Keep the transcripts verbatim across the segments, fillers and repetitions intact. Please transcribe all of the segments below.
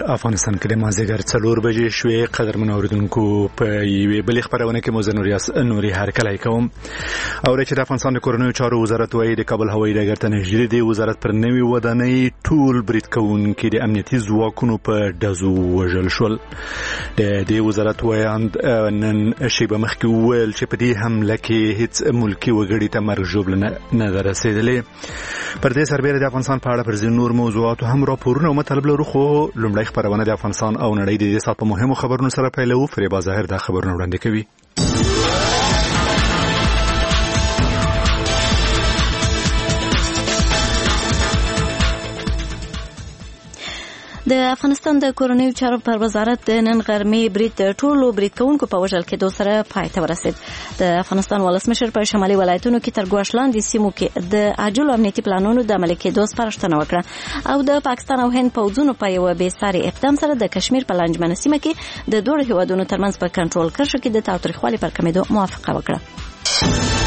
افغانستان کې د مازدیګر څلور بجې شوې. قدرمن اوریدونکو په یوې بلې خبرونه کې مو زه نوري هرکلی کوم. او چې د افغانستان د کورنیو چارو وزارت وایي د کابل هوایي ډګر ته نږدې دی وزارت پر نوي ودانۍ ټول برید کوونکي د امنیتي ځواکونو په ډزو وژل شول. د دې وزارت وایاند نن شیبه مخکې وویل چې په دې حمله کې هیڅ ملکي وګړي ته مرګ ژوبله نه ده رسېدلې. پر دې سربېره د افغانستان په اړه پر ځینو نور موضوعاتو هم راپورونه او مطلب لرو، خو لومړی خبرونه د افغانستان او نړۍ د دې ساعت په مهمو خبرونو سره پیلوو. فریبا ظاهر دا خبرونه وړاندې کوي. د افغانستان د کورنیو چارو پر وزارت د نن غرمې برید ټولو برید کوونکو په وژل کېدو سره پای ته ورسید. د افغانستان ولسمشر په شمالي ولایتونو کې تر ګواښ لاندې سیمو کې د عاجل امنیتي پلانونو د عملي کېدو سپارښتنه وکړه او د پاکستان او هند پوځونو په یو بې ساري اقدام سره د کشمیر په لانجمنه سیمه کې د دوه هیوادونو ترمنځ په کنټرول کرښه کې د تاوتریخوالي پر کمېدو موافقه وکړه.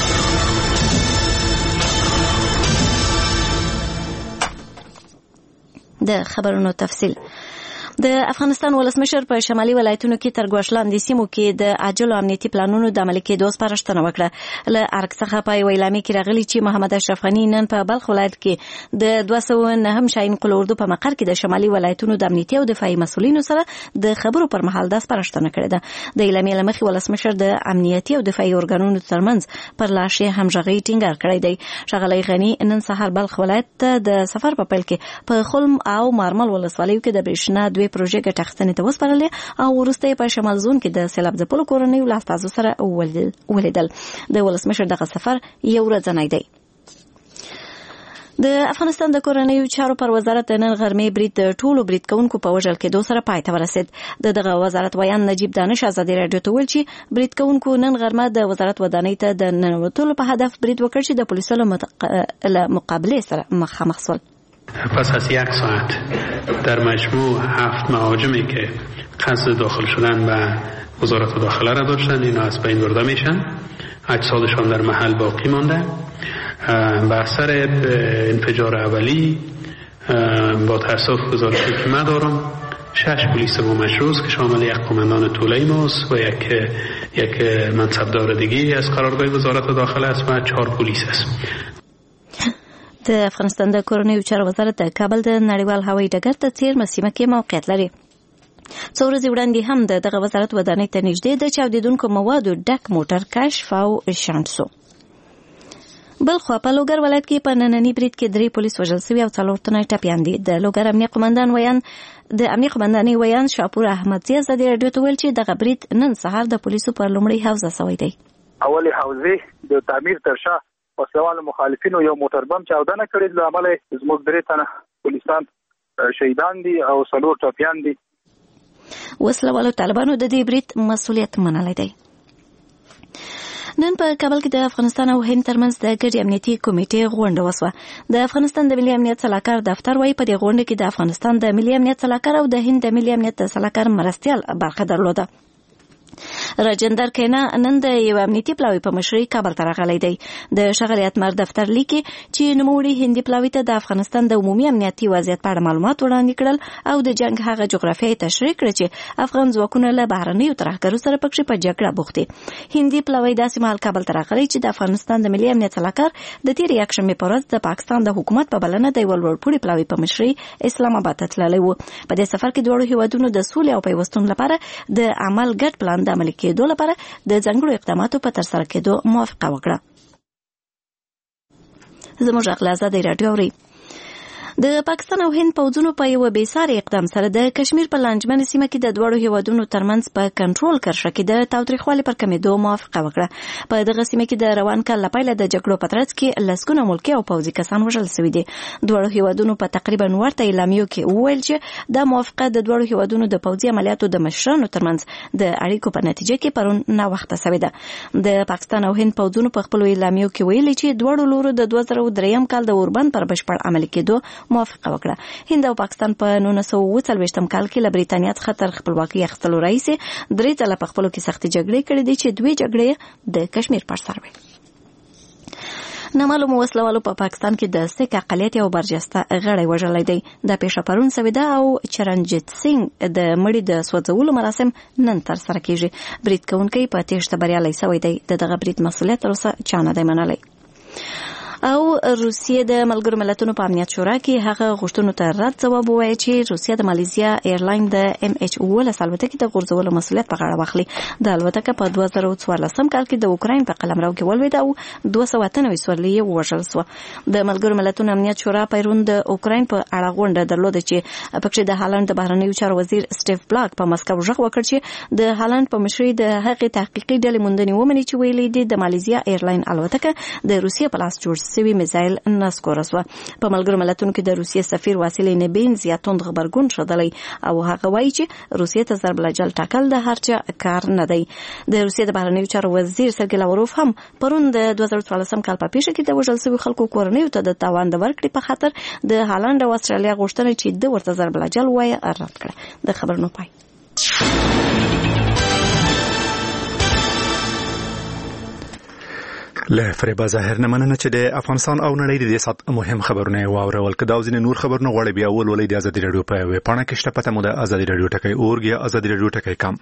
د خبرونو تفصیل. د افغانستان ولسمشر په شمالي ولایتونو کې تر ګواښ لاندې سیمو کې د عاجل امنیتي پلانونو د عملي کېدو سپارښتنه وکړه. له ارګ څخه په یوه اعلامیه کې راغلي چې محمد اشرف غني نن په بلخ ولایت کې د دوه سوه نهم شاهین قل اردو په مقر کې د شمالي ولایتونو د امنیتي او دفاعي مسؤلینو سره د خبرو پر مهال د سپارښتنه کړې ده. د اعلامیې له مخې ولسمشر د امنیتي او دفاعي ارګانونو ترمنځ پر لاشي همغږي ټینګار کړی دی. ښاغلی غني نن سهار بلخ ولایت ته د سفر په پیل کې په خلم او مارمل ولسوالیو کې د برېښنا دوی پروژې ګټه اخیستنې ته وسپارلې او وروسته په شمال زون کې د سیلاب ځپلو کورنیو له استازو سره ولیدل. د ولسمشر دغه سفر یو ورځنی دی. د افغانستان د کورنیو چارو پر وزارت نن غرمې برید ټولو برید کوونکو په وژل کېدو سره پای ته ورسید. د دغه وزارت ویان نجیب دانش ازادي راډیو ته ویل چې برید کوونکو نن غرمه د وزارت ودانۍ ته د ننوتلو په هدف برید وکړ چې د پولیسو له متق... مقابلې سره مخامخ شول. پس از یک ساعت در مجموع هفت مهاجمی که قصد داخل شدن به وزارت داخله را داشتند اینا از بین برده میشن. اجسادشان در محل باقی مانده. به اثر انفجار اولی با تاسف گزارشی که من دارم شش پلیس با مشروط که شامل یک قماندان طوله‌ای ماست و یک یک منصبدار دیگه از قرارگاه وزارت داخله است و چهار پلیس است. د افغانستان د کورنیو چارو وزارت د کابل د نړیوال هوایي ډګر ته څیرمه سیمه کې موقعیت لري. څو ورځې وړاندې هم د دغه وزارت ودانۍ ته نږدې د چاودېدونکو موادو ډک موټر کشف او شنډ شو. بلخوا په لوګر ولایت کې په ننني برید کې درې پولیس وژل شوي او څلور تنه ټپیان دي. د لوګر امنیه قمندان ویان د امنیه قمندانۍ ویان شاپور احمدزي ازادي راډیو ته ویل چې دغه برید نن سهار د پولیسو پر لومړي حوزه شوی دی. اولي حوزه د تعمیر تر شا وسلوال مخالفینو یو موټر بم چاودنه کړې، له امله زموږ درې تنه پولیسان شهیدان دي او څلور ټپیان دي. وسلوالو طالبانو د دې برید مسؤلیت منلی دی. نن په کابل کې د افغانستان او هند ترمنځ د ګډې امنیتي کمیټې غونډه وسوه. د افغانستان د ملي امنیت سلاکار دفتر وايي په دې غونډه کې د افغانستان د ملي امنیت سلاکار او د هند د ملي امنیت سلاکار مرستیال برخه درلوده. راجندر کینا نن د یو امنیتي پلاوي په مشرۍ کابل ته راغلی دی. د ښاغلي اتمر دفتر لیکي چې نوموړي هندي پلاوي ته د افغانستان د عمومي امنیتي وضعیت په اړه معلومات وړاندې کړل او د جنگ هغه جغرافیایي تشریح کړ چې افغان ځواکونه له بهرنیو ترهګرو سره پکې په جګړه بوخت دي. هندي پلاوي داسې مهال کابل ته راغلی چې د افغانستان د ملي امنیت سلاکار د تېرې یکشنبې په ورځ د پاکستان د حکومت په بلنه د یوه لوړپوړي پلاوي په مشرۍ اسلام آباد ته تللی و. په دې سفر کې دواړو هیوادونو د سولې او پیوستون لپاره د عمل ګډ پلان د عملي کېدو لپاره د ځانګړو اقداماتو په ترسره کېدو موافقه وکړه. زموږ اغله ازادي راډیو اوري. د پاکستان او هند پوځونو په یو بې ساري اقدام سره د کشمیر په لانجمن سیمه کې د دوړو هیوادونو ترمنځ په کنټرول کرښه کې د تاوتریخوالي پر کمېدو موافقه وکړه. په دغه سیمه کې د روان کال لپاره د جګړو په ترڅ کې لسګونه ملکي او پوځي کسان وژل شوي دي. دوړو هیوادونو په تقریبا ورته اعلامیو کې وویل چې د موافقه د دوړو هیوادونو د پوځي عملیاتو د مشرانو ترمنځ د اړیکو په نتیجه کې پرون نه وخته شوې ده. د پاکستان او هند پوځونو په خپل اعلامیو کې ویلي چې دوړو لورو د دوه زره درې کال د اوربند پر بشپړ عملي کېدو موافقه وکړه. هند او پاکستان په نولس سوه اوه څلوېښتم کال کې له برېټانیا څخه تر خپلواکۍ اخیستلو راهیسې درې ځله په خپلو کې سختې جګړې کړې دي چې دوې جګړې د کشمیر پر سر وې. نامعلوم وسلوالو په پاکستان کې د سکه اقلیت یو برجسته غړی وژلی دی. د پیښه پرون سویدا او چرنجیت سنگ د مړي د سوځولو مراسم نن تر سره کیږي. برید کوونکی په تېښته بریالی شوی دی. د دغه برید مسؤلیت تر اوسه چا نه دی منلی. او روسیې د ملګرو ملتونو په امنیت شورا کې هغه غوښتنو ته رد ځواب ووایي چې روسیه د مالیزیا ایرلاین د ام ایچ اوولس الوتکې د غورځولو مسؤلیت په غاړه واخلي. د الوتکه په دوه زره څوارلسم کال کې د اوکراین په قلمرو کې ولوېده او دوه سوه اته نوي سورلي یې ووژل سوه. د ملګرو ملتونو امنیت شورا پرون د اوکراین په اړه غونډه درلوده چې پکې د هالند د بهرنیو چارو وزیر سټیف بلاک په مسکو غږ وکړ چې د هالند په مشرۍ د هغې تحقیقي ډلې موندنې ومني چې ویلي دي د مالیزیا ایرلاین الوتکه د روسیې په لاس جوړ سوي میزایل نسکوره سوه. په ملګرو ملتونو کې د روسیې سفیر واسیلی نبین زیاتون غبرګون ښودلی او هغه وایي چې روسیې ته ضرب الجل ټاکل د هر چا کار نه دی. د روسیې د بهرنیو چارو وزیر سرګی لاوروف هم پرون د دوه زره څوارلسم کال په پیښه کې د وژل سوي خلکو کورنیو ته د تاوان د ورکړې په خاطر د هالند او استرالیا غوښتنه چې د ورته ضرب الجل وایه رد کړه. د خبرونو پای. له فریبا ظاهر نه مننه چې د افغانستان او نړۍ د دې سات مهم خبرونه واورول. که دا ځینې نور خبرونه غواړي بیا ولولئ د ازادي راډیو په ویب پاڼه کې شته. پته مو د ازادي راډیو ټکی اورګ یا ازادي راډیو ټکی کام.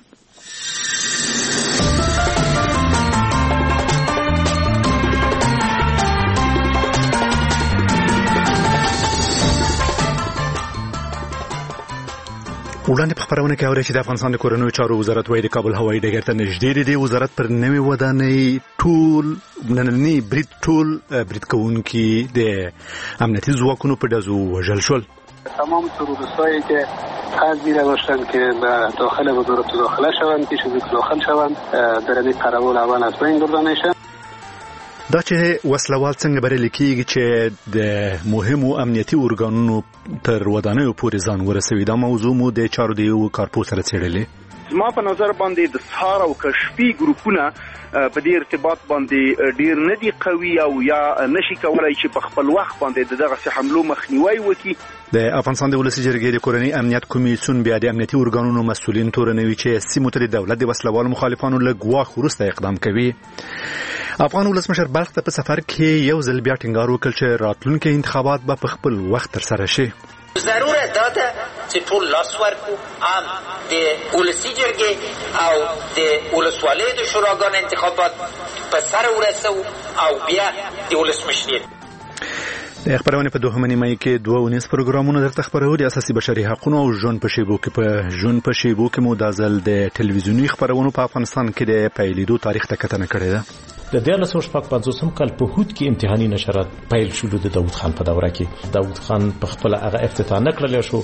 وړاندې په خبرونه کې اوري چې د افغانستان د کورنیو چارو وزارت وايي د کابل هوایي ډګر ته نږدې دی. وزارت پر نوې ودانۍ ټول نننی برید ټول برید کوونکي د امنیتي ځواکونو په ډزو وژل شول. تمام تروریستایی که حاضر باشند که به داخل وزارت داخله شوند که شدید داخل شوند در این قراول اول از بین برده میشن. دا چې وسلوال څنګه بریالي کیږي چې د مهمو امنیتي ارګانونو تر ودانیو پورې ځان ورسوي. دا موضوع مو د چارو د یو کارپوس سره څېړلې. زما په نظر باندې د سهار او کشفي ګروپونه په دې ارتباط باندې ډیر نه دي قوي او یا نشي کولای چې په خپل وخت باندې دغه حملو مخنیوي وکړي. د افغانستان د ولسی جرګې د کورنۍ امنیت کمیسیون بیا د امنیتي ارګانونو مسؤلین تورنوي چې سیمو ته د دولت د وسلوال مخالفانو له ګواښ وروسته اقدام کوي. افغان ولسمشر بلخ ته په سفر کې یو ځل بیا ټینګار وکړ چې راتلونکي انتخابات به په خپل وخت ترسره شي. ضرورت داده چې ټول لاس ورکړو هم د ولسی جرګې او د ولسوالۍ د شوراګانو انتخابات په سر ورسو او بیا د ولسمشریت. د خبرونه په دوه نیمه کې دوه ونیس پروګرامونه درته خبرو دي. اساسي بشري حقوقو او ژوند په شیبو کې په ژوند په شیبو کې مدازل د ټلویزیونی خبرونو په افغانستان کې د پیلیدو تاریخ ته کتنه کړې ده. د دیارلس سوه شپږ پنځوسم کال په هود کې امتحاني نشرات پیل شول. د داوود خان په دوره کې داوود خان په خپل هغه افتتاح نکړل شو.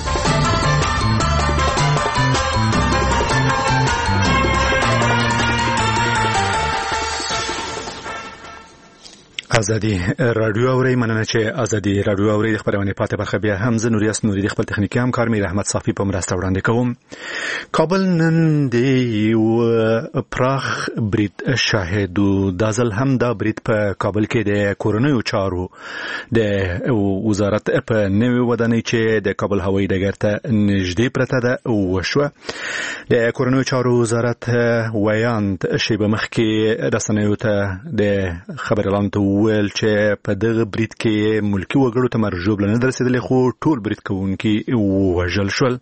ازادي رادیو اوري. مننه چې ازادي رادیو اوري. خبرونه پاتې برخه بیا هم زه نوریاس نوري د خپل تخنیکی همکار میر احمد صافي په مرسته وړاندې کوم. کابل نن د یو پراخ برید شاهد او د ځل هم دا برید په کابل کې د کورنیو چارو د وزارت په نوې ودانۍ چې د کابل هوایي ډګر ته نږدې پرته ده وشوه. د کورنیو چارو وزارت ویاند شیبه مخکې رسنیو ته د خبر اعلان ته ویل چې په دغه برید کې ملکی وګړو ته مرجوب نه درسیدلې خو ټول برید کوونکي وژل شول.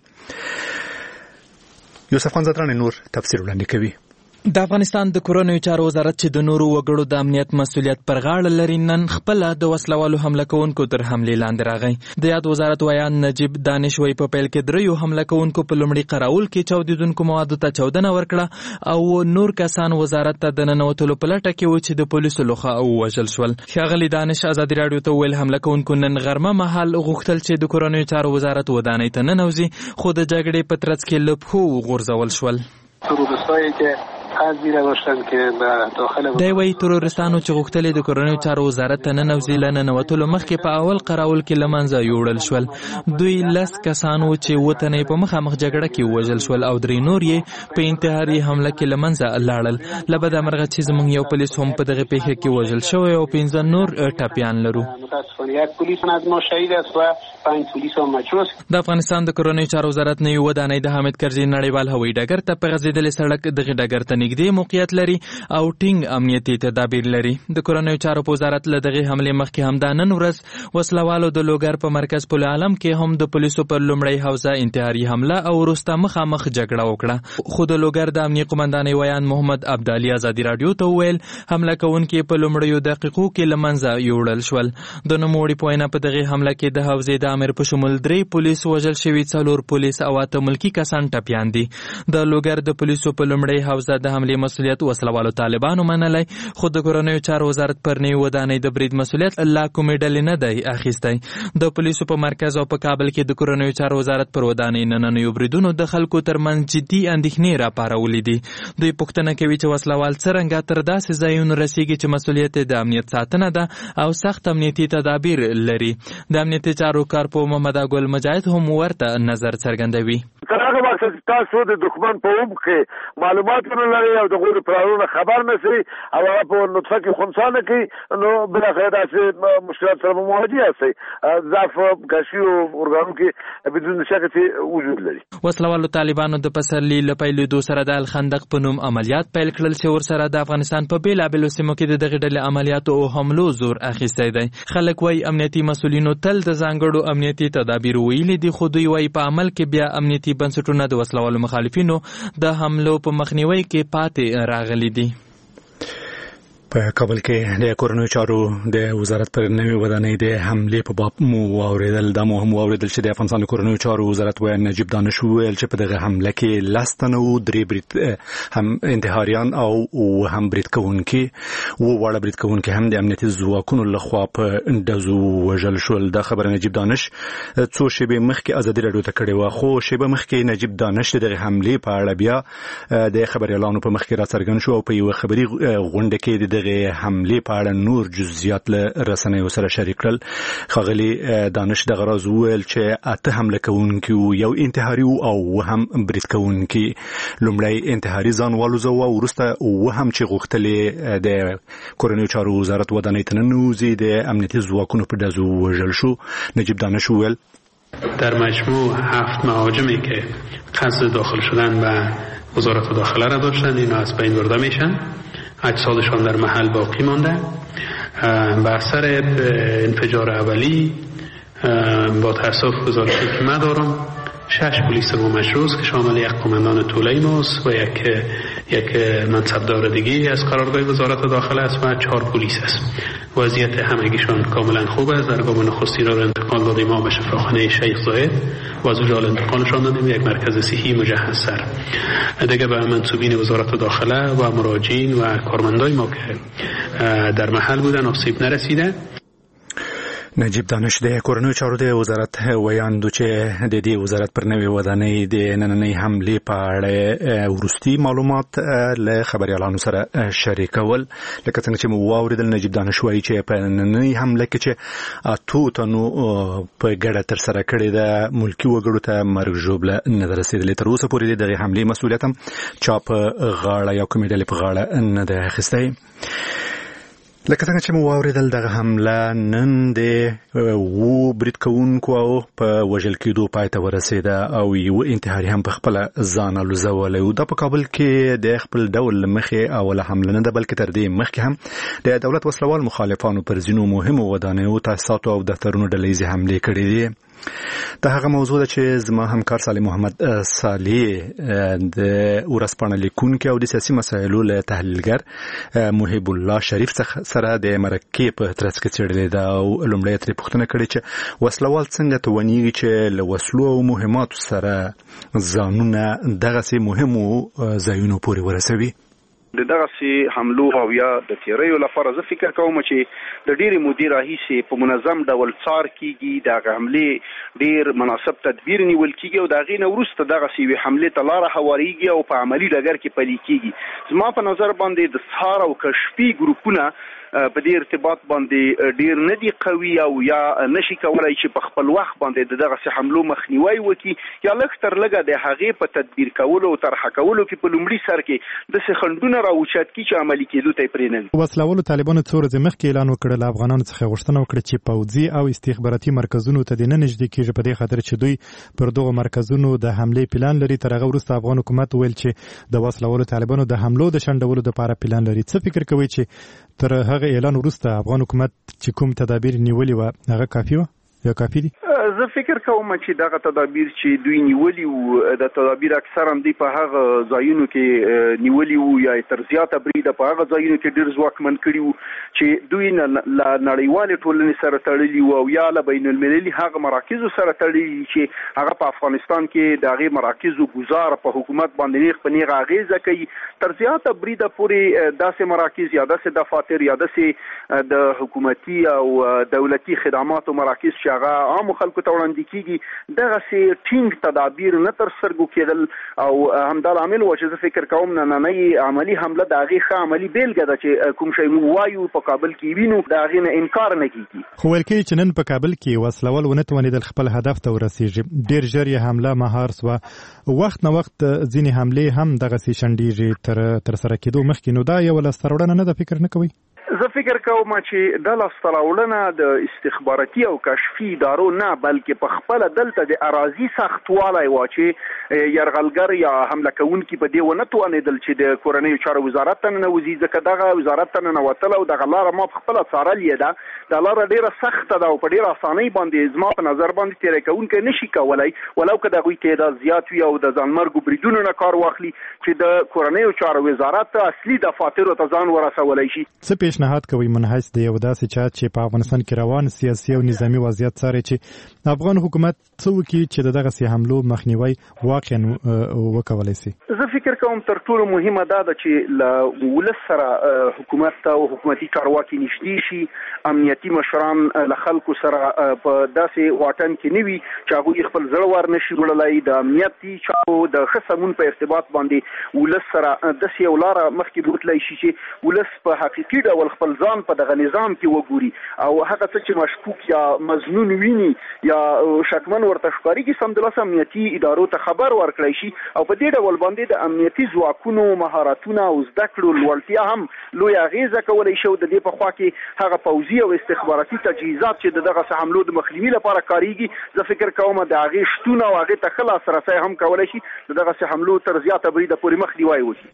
یوسف خان زدران نور تفسیر وړاندې کوي. د افغانستان د کورنیو چارو وزارت چې د نورو وګړو د امنیت مسؤلیت پر غاړه لري نن خپل د وسلوالو حمله کوونکو تر حمله لاندې راغی. د یاد وزارت ویان نجیب دانش وی په پیل کې دریو حمله کوونکو په لومړي قراول کې چاودیدونکو موادو ته چاودنه ورکړه او نور کسان وزارت ته د ننوتلو په لټه کې و چې د پولیسو لخوا وژل شول. ښاغلي دانش ازادي راډیو ته ویل حمله کوونکو نن غرمه مهال غوښتل چې د کورنیو چارو وزارت ودانۍ ته ننوځي خو د جګړې په ترڅ کې له پښو وغورځول شول. تروریستایی که حاضر باشند که به داخل دی وی تروریستانو چې غوښتل د کورنیو چارو وزارت ته ننوځي له ننوتلو مخکې په اول قراول کې له منځه یوړل شول. دوی لس کسان و چې اووه تنه په مخامخ جګړه کې وژل شول او درې نور یې په انتحاري حمله کې له منځه لاړل. له بده مرغه چې زموږ یو پولیس هم په دغه پیښه کې وژل شوی او پنځه نور ټپیان لرو. د افغانستان د کورنیو چارو وزارت نوې ودانۍ د حامد کرزي نړیوال هوایي ډګر ته په غځېدلې سړک دغه ډګر ته نږدې موقعیت لري او ټینګ امنیتي تدابیر لري. د کورنیو چارو وزارت له دغه حمله مخکې هم د نن ورځ وسلوالو د لوګر په مرکز پل عالم کې هم د پولیسو پر لومړی حوزه انتحاري حمله او وروسته مخامخ جګړه وکړه. خو د لوګر د امنیه قومندانۍ ویان محمد عبدالي ازادي رادیو ته وویل حمله کوونکي په لومړیو دقیقو کې له منځه یوړل شول. د نوموړي په وینا په دغه حمله کې د حوزې د امیر په شمول درې پولیس وژل شوي، څلور پولیس او اته ملکي کسان ټپیان دي. د لوګر د پولیسو په لومړی حوزه د حملې مسؤلیت وسلوالو طالبانو منلی، خو د کورنیو چارو وزارت پر نوې ودانۍ د برید مسؤلیت لا کومې ډلې نه دی اخیستی. د پولیسو په مرکز او په کابل کې د کورنیو چارو وزارت پر ودانۍ نننیو بریدونو د خلکو ترمنځ جدي اندېښنې راپارولې دي. دوی پوښتنه کوي چې وسلوال څرنګه تر داسې ځایونو رسیږي چې مسؤلیت د امنیت ساتنه ده او سخت امنیتي تدابیر لري. د امنیتي چارو کارپو محمد ګل مجاهد هم ورته نظر څرګندوي. تر هغه وخت چې تاسو د دښمن په عمق کې معلومات نه لرئ او د غور پلانونو خبر نه شئ او هغه په نطفه کې خنثی نه کوي، نو بالاخره داسې مشکلات سره مواجه یاستئ. ضعف کشفي او ارګانو کې بدون شک وجود لري. وسلوالو طالبانو د پسرلي له پیلېدو سره د الخندق په نوم عملیات پیل کړل چې ورسره د افغانستان په بېلابېلو سیمو کې د دغې ډلې عملیاتو او حملو زور اخیستی دی. خلک وایي امنیتي مسؤلینو تل د ځانګړو امنیتي تدابیر ویلي دي، خو دوی وایي په عمل کې بیا امنیتي بنسټونه د وسلوالو مخالفینو د حملو په مخنیوي کې پاتې راغلي دي. په کابل کې د کورنیو چارو د وزارت پر نوې ودانۍ د حملې په باب مو واوریدل. دا مو هم واوریدل چې د افغانستان د کورنیو چارو وزارت ویان نجیب دانش وویل چې په دغه حمله کې لس تنه وو، درې برید هم انتحاریان او هم برید کوونکي وو. واړه برید کوونکي هم د امنیتي ځواکونو لخوا په ډزو وژل شول. دا خبره نجیب دانش څو شېبې مخکې ازادي راډیو ته کړې وه، خو شېبه مخکې نجیب دانش د دغه حملې په اړه بیا د خبریالانو په مخ کې راڅرګند شو او په یوه خبري غونډه کې د دغه حملې په اړه نور جزئیات له رسنیو سره شریک کړل. ښاغلي دانش دغه راز وویل چې اته حمله کوونکي وو، یو انتحاري وو او هم برید کوونکي. لومړی انتحاري ځان والوځاوه، وروسته اوه هم چې غوښتلې د کورنیو چارو وزارت ودانۍ ته ننوځي د امنیتي ځواکونو په ډزو وژل شو. نجیب دانش وویل در مجموع هفت مهاجمی که قصد داخل شدن به وزارت داخله را داشتند اینا از بین برده میشن. اجسادشان در محل باقی مانده. به اثر انفجار اولی با تاسف گزارشی که من دارم شش پلیس ما مشروط که شامل یک قماندان طوله‌ای ماست و یک یک منصبدار دیگه از قرارگاه وزارت داخله است و چهار پلیس است. وضعیت همگیشان کاملا خوب است. در گام نخستین را انتقال دادیم ما به شفاخانه شیخ زاید و از اونجا انتقالشان دادیم یک مرکز صحی مجهزتر. دیگه به منصوبین وزارت داخله و مراجعین و کارمندای ما که در محل بودن آسیب نرسیده. نجیب دانش د کورنیو چارو د وزارت ویاندو چې د دې وزارت پر نوې ودانۍ د نننۍ حملې په اړه وروستي معلومات له خبريالانو سره شریکول. لکه څنګه چې مو واوریدل، نجیب دانش وایي چې په نننۍ حمله کې چې اتو تنو په ګډه تر سره کړې ده ملکی وګړو ته مرګ ژوبله نه رسیدلې. تر اوسه پورې د حملې مسؤلیت هم چا په غاړه یا کومې ډلې په غاړه نه ده اخیستی. لکه څنګه چې مو واوریدل دغه حمله نن د وو برید کوونکو او په وژل کېدو پای ته ورسېده او یو انتحاري هم په خپله ځان الوزولی و. دا په کابل کې د خپل ډول مخې اوله حمله نه ده، بلکې تر دې مخکې هم د دولت وسلوال مخالفانو پر ځینو مهمو ودانیو، تاسیساتو او دفترونو ډلهیزې حملې کړې دي. دا هغه موضوع ده چې زما همکار صالح محمد صالح د ورځپاڼه لیکونکی او د سیاسي مسایلو له تحلیلګر محب الله شریف سره د مرکې په ترڅ کې څېړلې ده او لومړی ترې پوښتنه کړې چې وسلوال څنګه توانیږي چې له وسلو او مهماتو سره ځانونه دغسې مهمو ځایونو پورې ورسوي. د دغسې حملو او یا د تیریو لپاره زه فکر کوم چې د ډېرې مودې راهیسې په منظم ډول څار کېږي، د هغه حملې ډېر مناسب تدبیر نیول کېږي او د هغې نه وروسته دغسې یوې حملې ته لاره هوارېږي او په عملي ډګر کې پلي کېږي. زما په نظر باندې د څار او کشفي ګروپونه په دې ارتباط باندې ډیر نه دي قوي او یا نشي کولای چې په خپل وخت باندې دغه حملو مخنیوي وکړي یا لږ تر لږه د هغې په تدبیر کولو او طرحه کولو کې په لومړي سر کې د خنډونه راوچت کی چې عملي کېدو ته پرې نه وي. وسلوالو طالبانو څو ورځې مخکې اعلان وکړ له افغانانو څخه غوښتنه وکړه چې پوځي او استخباراتي مرکزونو ته د نه نږدې کېږي په دې خاطر چې دوی پر دغو مرکزونو د حملې پلان لري. تر هغه وروسته افغان حکومت ویل چې د وسلوالو طالبانو د حملو د شنډولو لپاره پلان لري. څه فکر کوي چې تر هغه اعلان وروسته افغان حکومت چې کوم تدابیر نیولي و هغه کافي و یا کافي دي؟ زه فکر کوم چې دغه تدابیر چې دوی نیولي وو د تدابیر اکثرا دوی په هغه ځایونو کې نیولي وو یا تر زیاته بریده په هغه ځایونو کې ډېر ځواکمن کړي وو چې دوی له نړیوالې ټولنې سره تړلي وو او یا له بین المللي هغه مراکزو سره تړلي چې هغه په افغانستان کې د هغې مراکزو ګزار په حکومت باندې نیغ په نیغه اغېزه کوي. تر زیاته بریده پورې داسې مراکز یا داسې دفاتر یا داسې د حکومتي او دولتي خدماتو مراکز چې هغه عامو خلکو ته وړاندې کېږي دغسې ټینګ تدابیر نه تر سترګو کېدل او همدا لامل و چې زه فکر کوم نننۍ عملي حمله د هغې ښه عملي بېلګه ده چې کوم شی موږ وایو په کابل کې وینو د هغې نه انکار نه کېږي. خو ویل کېږي چې نن په کابل کې وسلوال ونه توانېدل خپل هدف ته ورسېږي. ډېر ژر یې حمله مهار سوه. وخت نه وخت ځینې حملې هم دغسې شنډېږي تر ترسره کېدو مخکې. نو دا یوه لاسته راوړنه نه ده؟ فکر نه کوئ؟ زه فکر کوم چې د لاسته راوړنه د استخباراتي او کشفي ادارو نه بلکې په خپله دلته د اراضي سختوالی و چې یرغلګر یا حمله کوونکي په دې ونه توانېدل چې د کورنیو چارو وزارت ته ننوځي ځکه دغه وزارت ته ننوتل او دغه لاره ما په خپله څارلې ده. دا لاره ډېره سخته ده او په ډېره اسانۍ باندې زما په نظر باندې تېری کوونکی نشي کولی ولو که د هغوی تعداد زیات وي او د ځانمرګو بریدونو نه کار واخلي چې د کورنیو چارو وزارت اصلي دفاترو ته ځان ورسولی شي. څه پیشنهاد کوي منحص د یو داسې چا چې په افغانستان کې روان سیاسي او نظامي وضعیت څاري چې افغان حکومت څه وکړي چې د دغسې حملو مخنیوی واقعا وکولی شي؟ زه فکر کوم تر ټولو مهمه دا ده چې له ولس سره حکومت ته او حکومتي چارواکي نږدې شي. امنیتي مشران له خلکو سره په داسې واټن کې نه وي چې هغوی خپل زړه ور نشي وړلی. د امنیتي چارو د ښه سمون په ارتباط باندې ولس سره داسې یو لاره مخکې بوتلی شي چې ولس په حقیقي ډول خپل ځان په دغه نظام کې وګوري او هغه څه چې مشکوک یا مظنون ویني یا شکمن ورته ښکارېږي سمدلاسه امنیتي ادارو ته خبر ورکړی شي او په دې ډول باندې د امنیتي ځواکونو مهارتونه او زده کړو لوړتیا هم لویه اغېزه کولی شي. د دې په خوا کې هغه پوځي او استخباراتي تجهیزات چې د دغسې حملو د مخنیوي لپاره کارېږي زه فکر کوم د هغې شتون او هغې ته ښه لاسرسی هم کولی شي د دغسې حملو تر زیاته بریده پورې مخنیوی وشي.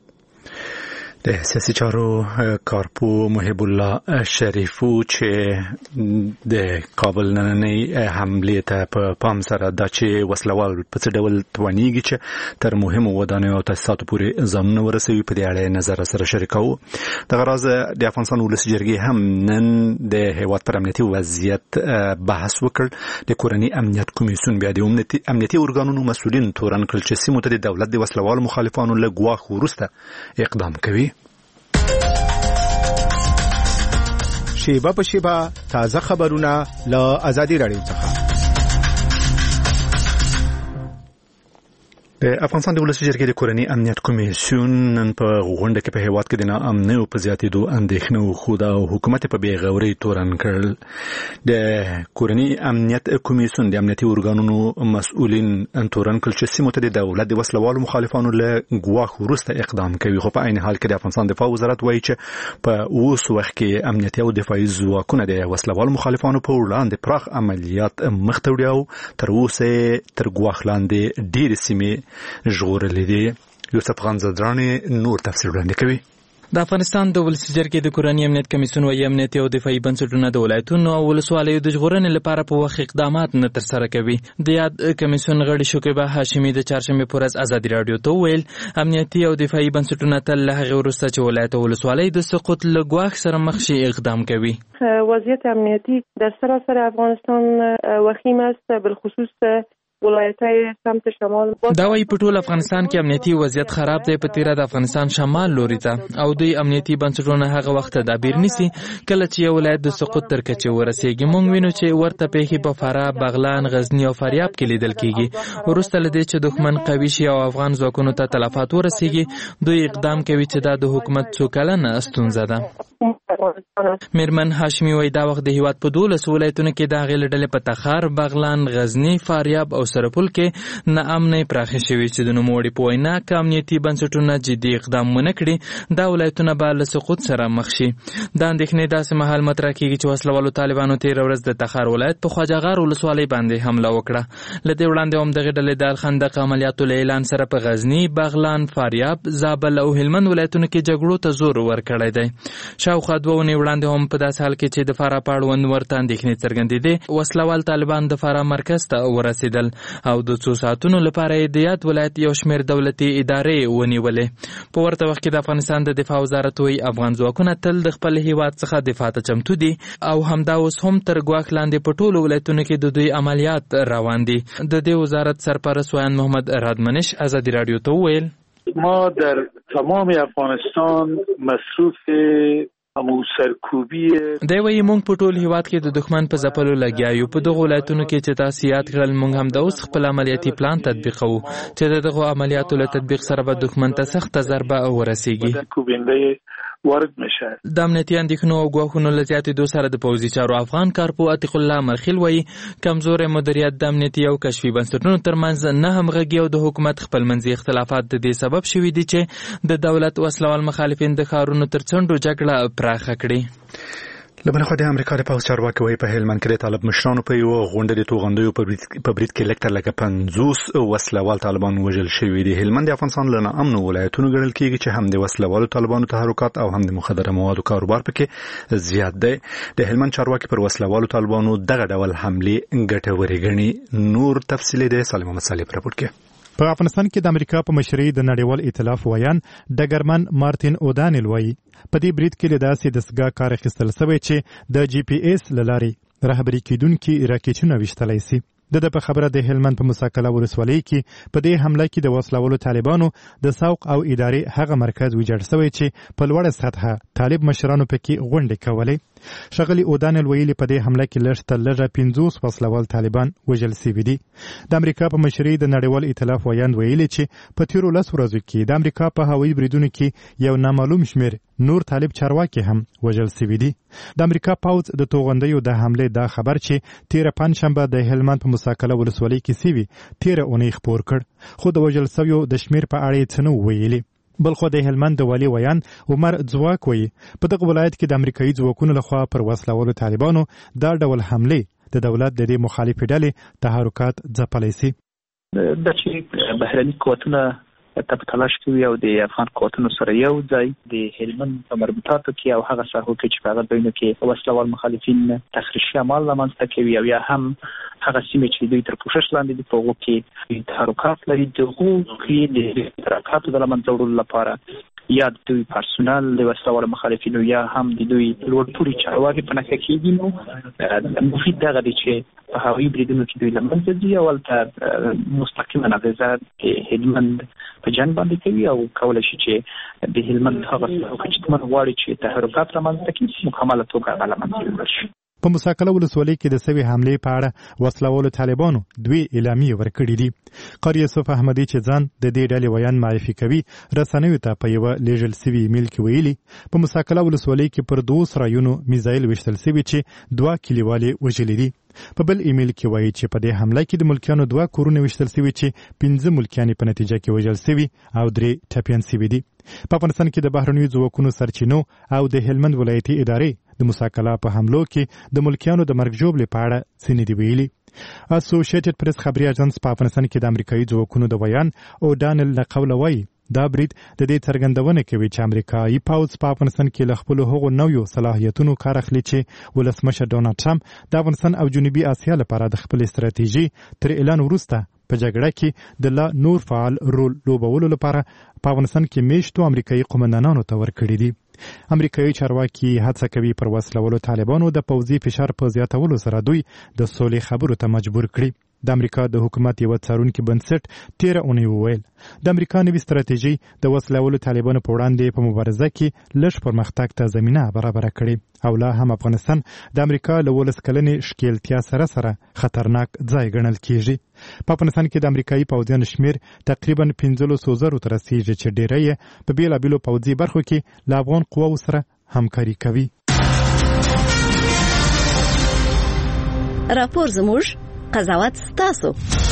د سیاسي چارو کارپو محب الله شریفو چې د کابل نننۍ حملې ته په پام سره دا چې وسلوال په څه ډول توانیږي چې تر مهمو ودانیو او تاسیساتو پورې ځانونه ورسوي په دې اړه نظر سره شریکوو. دغه راز د افغانستان ولسي جرګې هم نن د هیواد پر امنیتي وضعیت بحث وکړ. د کورني امنیت کمیسیون بیا د امنیتي ارګانونو مسؤلین تورن کړل چې سیمو ته د دولت د وسلوالو مخالفانو له ګواښ وروسته اقدام کوي. شیبه په شیبه تازه خبرونه له ازادي راډیو څخه. د افغانستان د ولسي جرګې د کورني امنیت کمیسیون نن په غونډه کې په هیواد کې د ناامنۍ په زیاتېدو اندېښنه وښوده او حکومت په بې غورۍ تورن کړل. د کورني امنیت کمیسیون د امنیتي ارګانونو مسؤلین تورن کړل چې سیمو ته د دولت د وسلوالو مخالفانو له ګواښ وروسته اقدام کوي. خو په عین حال کې د افغانستان دفاع وزارت وایي چې په اوس وخت کې امنیتي او دفاعي ځواکونه د وسلوالو مخالفانو په وړاندې پراخ عملیات مخ ته وړي او تر اوسه تر ګواښ لاندې ډېرې سیمې ژغورلې دي. یوسف غنزدرانی نور تفسیر وړاندې کوي. د افغانستان د ولسي جرګې د کورني امنیت کمیسیون وايي امنیتي او دفاعي بنسټونه د ولایتونو او ولسوالیو د ژغورنې لپاره په وخت اقدامات نه ترسره کوي. د یاد کمیسیون غړي شکیبه هاشمي د چهارشنبې په ورځ ازادي راډیو ته وویل امنیتي او دفاعي بنسټونه تل له هغې وروسته چې ولایت او ولسوالۍ د سقوط له ګواښ سره مخ شي اقدام کوي. وضعیت امنیتی در سراسر افغانستان وخیم است، بالخصوص ولایت‌های سمت شمال دا وايي په ټول افغانستان کې امنیتي وضعیت خراب دی په تیره د افغانستان شمال لوري ته او دوی امنیتي بنسټونه هغه وخت تدابیر نیسي کله چې یو ولایت د سقوط تر کچې ورسیږي. موږ وینو چې ورته پیښې په فراه، بغلان، غزنی او فاریاب کې لیدل کیږي. وروسته له دې چې دښمن قوي شي او افغان ځواکونو ته تلفات ورسیږي دوی اقدام کوي چې دا د حکومت څو کلنه ستونزه ده. میرمن هاشمی وایي دا وخت د هیواد په دولس ولایتونو کې د هغې له ډلې په تخار، بغلان، غزنی، فاریاب او سرپل کې ناامنۍ پراخې شوې چې د نوموړي په وینا که امنیتي بنسټونه جدي اقدام ونه کړي دا ولایتونه به له سقوط سره مخ شي. دا اندېښنې داسې مهال مطرح کېږي چې وسلوالو طالبانو تېره ورځ د تخار ولایت په خواجه غار ولسوالۍ باندې حمله وکړه. له دې وړاندې هم دغې ډلې د الخندق عملیاتو له اعلان سره په غزني، بغلان، فاریاب، زابل او هلمند ولایتونو کې جګړو ته زور ورکړی دی. شاوخوا دوه اونۍ وړاندې هم په داسې حال کې چې د فراه په اړوند ورته اندېښنې څرګندېدې وسلوال طالبان د فراه مرکز ته ورسېدل او د څو ساعتونو لپاره یې د یاد ولایت یو شمېر دولتي ادارې ونیولې. په ورته وخت کې د افغانستان د دفاع وزارت وایي افغان ځواکونه تل د خپل هیواد څخه دفاع ته چمتو دي او همدا اوس هم تر ګواښ لاندې په ټولو ولایتونو کې د دوی عملیات روان دي. د دې وزارت سرپرست ویان محمد رادمنش ازادي رادیو ته وویل ما در تمام افغانستان مصروف امو سرکوبی دی وایي موږ په ټول هیواد کې د دښمن په ځپلو لګیا یو. په دغو ولایتونو کې چې تاسو یاد کړل موږ هم د اوس خپل عملیاتي پلان تطبیقوو چې د دغو عملیاتو له تطبیق سره به دښمن ته سخته ضربه ورسیږي. وارد میشه. د امنیتي اندېښنو او ګواښونو له زیاتېدو سره د پوځي چارو افغان کارپو عتیق الله مرخیل وایي کمزورې مدیریت د امنیتي او کشفي بنسټونو ترمنځ نه همغږي او د حکومت خپلمنځي اختلافات د دې سبب شوي دي چې د دولت وسلوال مخالفین د ښارونو تر څنډو جګړه پراخه کړي. له بل خوا د امریکا د پوځ چارواکي وایي په هلمند کې د طالب مشرانو په یوه غونډه د توغندیو په برید کې لږ تر لږه پنځوس وسلوال طالبان وژل شوي دي. هلمند د افغانستان له ناامنو ولایتونو ګڼل کېږي چې هم د وسلوالو طالبانو تحرکات او هم د مخدره موادو کاروبار پکې زیات دی. د هلمند چارواکي پر وسلوالو طالبانو دغه ډول حملې ګټورې ګڼي. نور تفصیل دی سالم محمد صالح راپور کوي. په افغانستان کې د امریکا په مشرۍ د نړیوال ائتلاف ویان ډګرمن مارټین اودانل وایي په دې برید کې له داسې دستګاه کار اخیستل شوی چې د جی پی ایس له لارې رهبري کیدونکي راکېټونه ویشتلی سي. د د په خبره د هلمند په مساکله ولسوالۍ کې په دې حمله کې د وسلوالو طالبانو د سوق او ادارې هغه مرکز ویجاړ شوی چې په لوړه سطحه طالب مشرانو پکې غونډې کولې. ښاغلي اودانل ویلي په دې حمله کې لږ تر لږه پنځوس وسلوال طالبان وژل شوي دي. د امریکا په مشرۍ د نړیوال ائتلاف ویان ویلي چې په تیرو لسو ورځو کې د امریکا په هوایي بریدونو کې یو نامعلوم شمېر نور طالب چارواکي هم وژل شوي دي. د امریکا پوځ د توغندیو د حملې دا خبر چې تیره پنجشنبه د هلمند په مساکله ولسوالۍ کې سوي تیره اونۍ خپور کړ خو د وژل شویو د شمېر په اړه یې څه نه ویلي. بلخو د هلمند د والي ویان عمر ځواک وایي په دغه ولایت کې د امریکایي ځواکونو لخوا پر وسلوالو طالبانو دا ډول حملې د دولت د دې مخالفې ډلې تحرکات ځپلی سي. دا چې بهرني قوتونه ته په تلاش کوي او د افغان قوتونو سره یو ځای د هلمند په مربوطاتو کې او هغه ساحو کې چې په هغه ځایونو کې وسلوال مخالفین تخریشي عمل رامنځته کوي او یا هم هغه سیمې چې دوی تر پوښښ لاندې دي په هغو کې تحرکات لري د هغو کې د تحرکاتو د له منځه وړلو لپاره یا د دوی پرسونل د وسلوالو مخالفینو یا هم د دوی لوړپوړي چارواکي په نښه کېږي. نو مفید دغه دی چې په هوایي بریدونو کې دوی له منځه ځي او هلته مستقیما اغېزه د هلمند په جنګ باندې کوي او کولی شي چې د هلمند هغه ساحو کې چې دښمن غواړي چې تحرکات رامنځته کړي مکمله توګه هغه له منځه یوړل شي. په مساکله ولسوالۍ کې د سوي حملې په اړه وسلوالو طالبانو دوی اعلامیې ورکړي دي. قاری یوسف احمدي چې ځان د دې ډلې ویان معرفي کوي رسنیو ته په یوه لیږل سوي ایمیل کې ویلي په مساکله ولسوالۍ کې پر دوو سرایونو میزایل ویشتل سوي چې دوه کلیوالې وژلي دي. په بل ایمیل کې وایي چې په دې حمله کې د ملکیانو دوه کورونه ویشتل سوي چې پنځه ملکیان په نتیجه کې وژل سوي او درې ټپیان سوي دي. په افغانستان کې د بهرنیو ځواکونو سرچینو او د هلمند ولایتي ادارې د مساکله په حملو کې د ملکیانو د مرګ ژوبلې په اړه څه نه دي ویلي. اسوسییټډ پریس خبري اژانس په افغانستان کې د امریکایي ځواکونو د ویان او ډانل له قوله وایي دا برید د دې څرګندونه کوي چې امریکایي پوځ په افغانستان کې له خپلو هغو نویو صلاحیتونو کار اخلي چې ولسمشر ډونالډ ټرمپ د افغانستان او جنوبي اسیا لپاره د خپلې ستراتیژي تر اعلان وروسته په جګړه کې د لا نور فعال رول لوبولو لپاره په افغانستان کې میشتو امریکایي قومندانانو ته ورکړي دي. امریکایي چارواکي هڅه کوي پر وسلوالو طالبانو د پوځي فشار په زیاتولو سره دوی د سولې خبرو ته مجبور کړي. د امریکا د حکومت یو څارونکي بنسټ تیر اونۍ وویل د امریکا نوې ستراتیژي د وسلوالو طالبانو په وړاندې په مبارزه کې لږ پرمختګ ته زمینه برابره کړې او لا هم افغانستان د امریکا له ولس کلنې ښکیلتیا سره سره خطرناک ځای ګڼل کیږي. په افغانستان کې د امریکایي پوځیانو شمیر تقریبا پنځلسو زرو ته رسیږي چې ډیری یې په بیلابیلو پوځي برخو کې له افغان قواو سره همکاري کوي. راپور زموږ قضاوت ستاسو.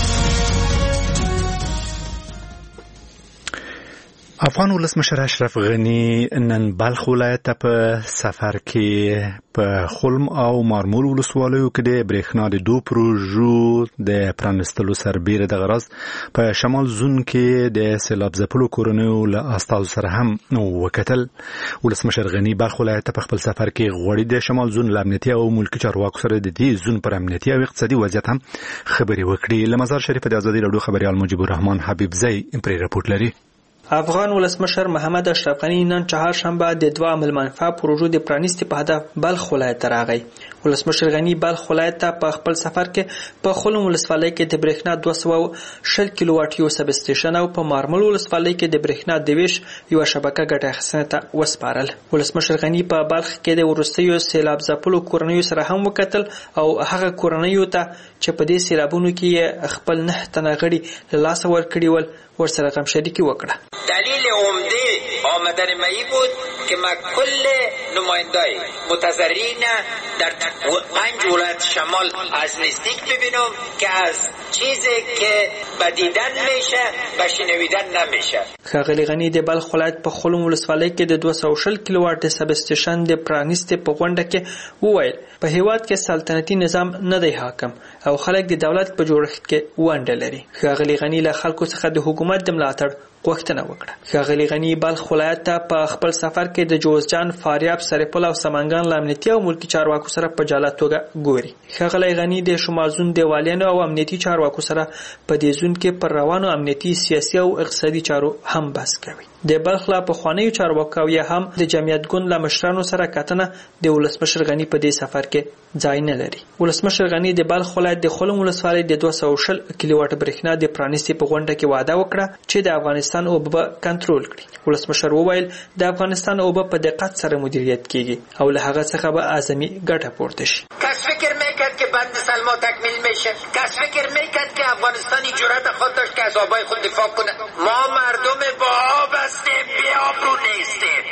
افغان ولسمشر اشرف غنی نن بلخ ولایت ته په سفر کې په خلم او مارمول ولسوالیو کې د برېښنا د دوه پروژو د پرانستلو سربیره د غرض په شمال زون کې د سیلاب ځپلو کورنیو له استازو سره هم وکتل. ولسمشر غنی بلخ ولایت ته په خپل سفر کې غوړي د شمال زون له امنیتي او ملکي چارواکو سره د دې زون پر امنیتي او اقتصادي وضعیت هم خبرې وکړي. له مزار شریف د ازادي راډیو خبريال مجيب الرحمن حبیب زئی پرې راپورټ لري. افغان ولسمشر محمد اشرف غنی نن چهارشنبه د دوه عمل منفعه پروژو د پرانیستي په هدف بلخ ولایت ته راغی. ولسمشر غنی بلخ ولایت ته په خپل سفر کې په خلم ولسوالۍ کې د برېښنا دوه سوه شل کیلو واټ یو سب سټیشن او په مارمل ولسوالۍ کې د برېښنا دویش یو شبکه ګټه اخیستنې ته وسپارل. ولسمشر غنی په بلخ کې د وروستیو سیلاب ځپلو کورنیو سره هم وکتل او هغه کورنیو ته چې په دې سیلابونو کې خپل نه تنه غړي له لاسه ورکړي ول ورسره غم شریکی وکړه. دلیل عمده آمدن مایی بود که ما کل نمایندای متضررین در پنج ولایت شمال از نزدیک ببینم که از چیزی که بدیدن میشه و شنویدن نمیشه. ښاغلی غنی د بلخ ولایت په خلم ولسوالۍ کې د دوه سوه شل کیلو واټ سب سټیشن د پرانیستي په غونډه کې وویل په هیواد کې سلطنتي نظام نه دی حاکم او خلک د دولت په جوړښت کې ونډه لري. ښاغلی غنی له خلکو څخه د حکومت د ملاتړ غوښتنه وکړه. ښاغلی غنی بلخ ولایت ته په خپل سفر کې د جوزجان، فاریاب، سرپل او سمنګان له امنیتي او ملکي چارواکو سره په جلا توګه ګوري. ښاغلی غنی د شمال زون د والیانو او امنیتي چارواکو سره په دې زون کې پر روانو امنیتي، سیاسي او اقتصادي چارو هم بحث کوي. د بلخ لا پخوانیو چارواکو یا هم د جمعیت ګوند له مشرانو سره کتنه د ولسمشر غنی په دې سفر کې ځای نه لري. ولسمشر غنی د بلخ ولایت د خلم ولسوالۍ د دوه سوه شل کیلو واټ برېښنا د پرانیستي په غونډه کې وعده وکړه چې د افغانستان اوبه کنټرول کړي. ولسمشر وویل د افغانستان اوبه په دقت سره مدیریت کیږي او له هغه څخه به اعظمي ګټه پورته شي. کس فکر میکرد که بند سلما تکمیل میشه، کس فکر میکرد که افغانستانی جرأت خود داشت که از آبای خود دفاع کنه. ما مردم با آب هستیم، بی آب رو نیستیم.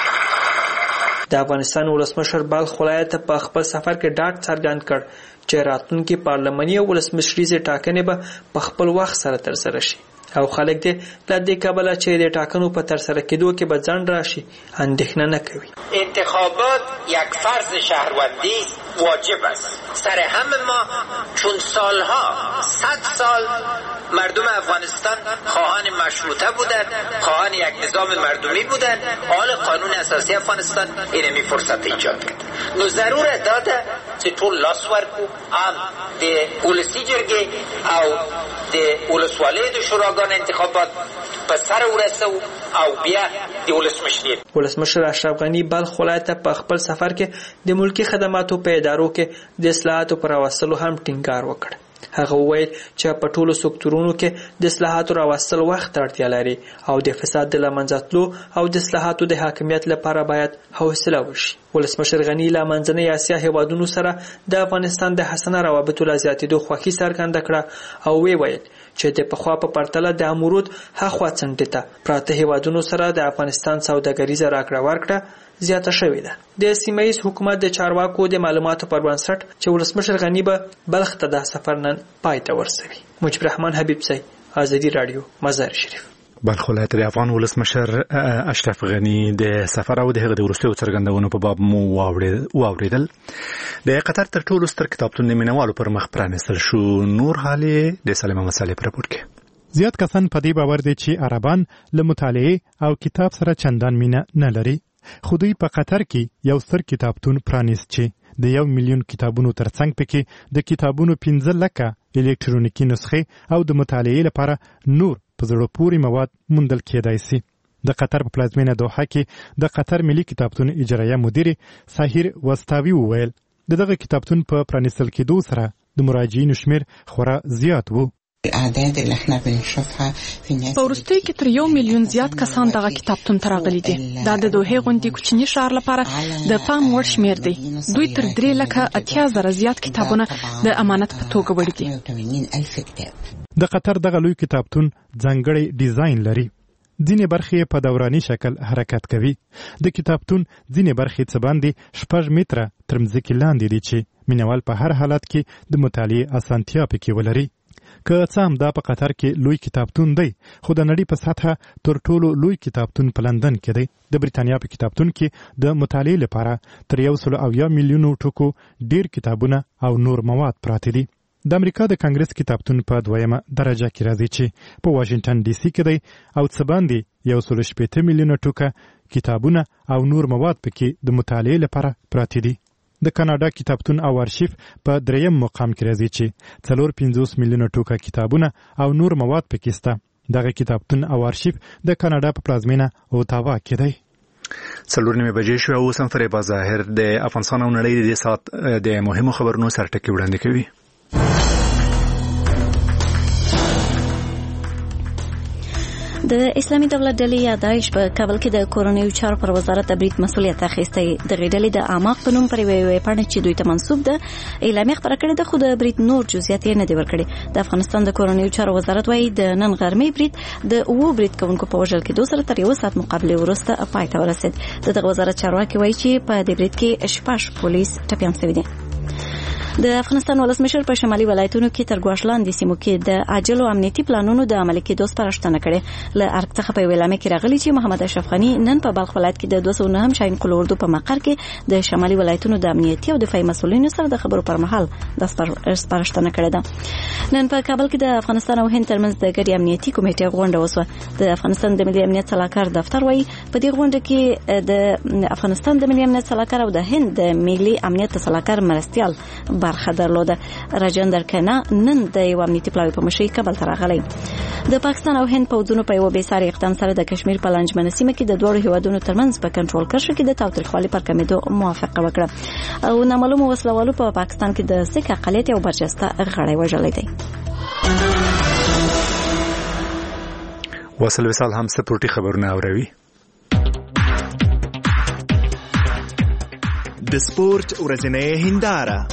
د افغانستان ولسمشر بلخ ولایت په خپل سفر کې ډاډ څرګند کړ چې راتلونکي پارلماني او ولسمشریزې ټاکنې به په خپل وخت سره ترسره شي او خلک دې له دې کبله چې د ټاکنو په ترسره کېدو کې به ځنډ راشي اندېښنه نه کوي. انتخابات یک فرض شهروندی واجب است سر همه ما، چون سالها صد سال مردم افغانستان خواهان مشروطه بودند، خواهان یک نظام مردمی بودند. حال قانون اساسی افغانستان اینمی فرصت ایجاد کرد. نو ضرور داده چې ټول لاس ورکو هم د ولسی جرګې او د ولسوالۍ د شوراګانو انتخابات په سر ورسو او بیا د ولسمشرۍ. ولسمشر اشرف غنی بلخ ولایت ته په خپل سفر کې د ملکی خدماتو په ادارو کې د اصلاحاتو پر راوستلو هم ټینګار وکړ. هغه وویل چې په ټولو سکتورونو کې د اصلاحاتو راوستل وخت اړتیا لري او د فساد د له منځه تلو او د اصلاحاتو د حاکمیت لپاره باید حوصله وشي. ولسمشر غنی له منځنۍ اسیا هیوادونو سره د افغانستان د حسنه روابطو له زیاتېدو خوښي څرګنده کړه او وی ویل چې د پخوا په پرتله د امورود هخوا څنډې ته پراته هیوادونو سره د افغانستان سوداګریزه راکړه ورکړه زیاته شوې ده. د سیمه‌ایز حکومت د چارواکو د معلوماتو پر بنسټ چې ولسمشر غنی به بلخ ته د سفر نن پای ته ورسوي. مجيب الرحمن حبیب سي، ازادي رادیو، مزار شریف. بلخ ولایت د افغان ولسمشر اشرف غنی د سفر او د هغه د وروستیو څرګندونو په باب مو واوریدل. د قطر تر ټولو ستر کتابتون د مینوالو پر مخ پرانیستل شو. نور حالي د سلیمان مسالې پر راپور کې. زیات کسان په دې باور دي چې عربان له مطالعه او کتاب سره چندان مینه نه لري. خو دوی په قطر کې یو ستر کتابتون پرانیست چې د یو میلیون کتابونو ترڅنګ پکې د کتابونو پنځه لکه الکترونیکي نسخې او د مطالعې لپاره نور په زړه پورې مواد موندل کېدای شي. د قطر په پلازمینه دوحه کې د قطر ملي کتابتون اجرایه مدیر ساحر وستاوی وویل د دغه کتابتون په پرانیستل کېدو سره د مراجعینو شمیر خورا زیات وو. اعداد اللي احنا بنشوفها في الناس په وروستیو کې تر یو میلیون زیات کسان دغه کتابتون ته راغلي دي. دا د دوحې غوندې کوچني ښار لپاره د پام وړ شمیر دی. دوی تر درې لکه اتیا زره زیات کتابونه د امانت په توګه وړي دي. د قطر دغه لوی کتابتون ځانګړی ډیزاین لري. ځینې برخې په دوراني شکل حرکت کوي. د کتابتون ځینې برخې څه باندې شپږ متره تر مځکې لاندې دي چې مینوال په هر حالت کې د مطالعې اسانتیا پکې ولري. که څه هم دا په قطر کې لوی کتابتون دی، خو د نړۍ په سطحه تر ټولو لوی کتابتون په لندن کې دی. د بریتانیا په کتابتون کې د مطالعې لپاره تر یو سل اویا میلیونو ټکو ډیر کتابونه او نور مواد پراته دي. د امریکا د کانګرس کتابتون په دویمه درجه کې راځي چې په واشنگټن ډي سي کې دی او څه باندې یو سل شپېته میلیونه ټوکه کتابونه او نور مواد پکې د مطالعې لپاره پراته دي. د کاناډا کتابتون او آرشیف په دریم مقام کې راځي چې څلور پنځوس میلیونه ټوکه کتابونه او نور مواد پکې شته. دغه کتابتون او آرشیف د کاناډا په پلازمینه اوتاوا کې دی. څلور نیمه بجې شوې او اوس هم فریبا ظاهر د افغانستان او نړۍ د ساعت د مهمو خبرونو سرټکي وړاندې کوي. د اسلامي دولت ډلې یا داعش په کابل کې د کورنیو چارو پر وزارت د برید مسؤلیت اخیستی. د غډلې د اعماق په نوم پر وی پاڼه چې دوی ته منسوب ده اعلامیه خبره کړې ده، خو د برید نور جزئیات یې نه دی ورکړي. د افغانستان د کورنیو چارو وزارت وايي د نن غرمې برید د اوو برید کوونکو په وژل کېدو سره تر یو ساعت مقابله وروسته پای ته ورسید. دغه وزارت چارواکي وايي چې په دې برید کې شپږ پولیس ټپیان شوي دي. د افغانستان ولسمشر په شمالي ولایتونو کې تر ګواښ لاندې سیمو کې د عاجل او امنیتي پلانونو د عملي کېدو سپارښتنه کړې. له ارګ څخه په اعلامیه کې راغلي چې محمد اشرف غني نن په بلخ ولایت کې د دوه سوه نهم شاهین قل اردو په مقر کې د شمالي ولایتونو د امنیتي او دفاعي مسؤلینو سره د خبرو پر مهال د سپارښتنه کړې ده. نن په کابل کې د افغانستان او هند ترمنځ د ګډي امنیتي کمیټې غونډه وسوه. د افغانستان د ملي امنیت صلاحکار دفتر وايي په دې غونډه کې د افغانستان د ملي امنیت صلاحکار او د هند د ملي امنیت صلاحکار مرستيال برخه درلوده. راجندر کنا نن د یو امنیتي پلاوي په مشرۍ کابل ته راغلی. د پاکستان او هند پوځونو په یو بې ساري اقدام سره د کشمیر په لانجمنه سیمه کې د دوه هیوادونو ترمنځ په کنټرول کرښه کې د تاوتریخوالي پر کمېدو موافقه وکړه او نامعلومو وسلوالو په پاکستان کې د سیک اقلیت یو برجسته غړی وژلی دی. وصل وصال هم سپورټي خبرونه اوروي. د سپورت ورځنۍ هنداره.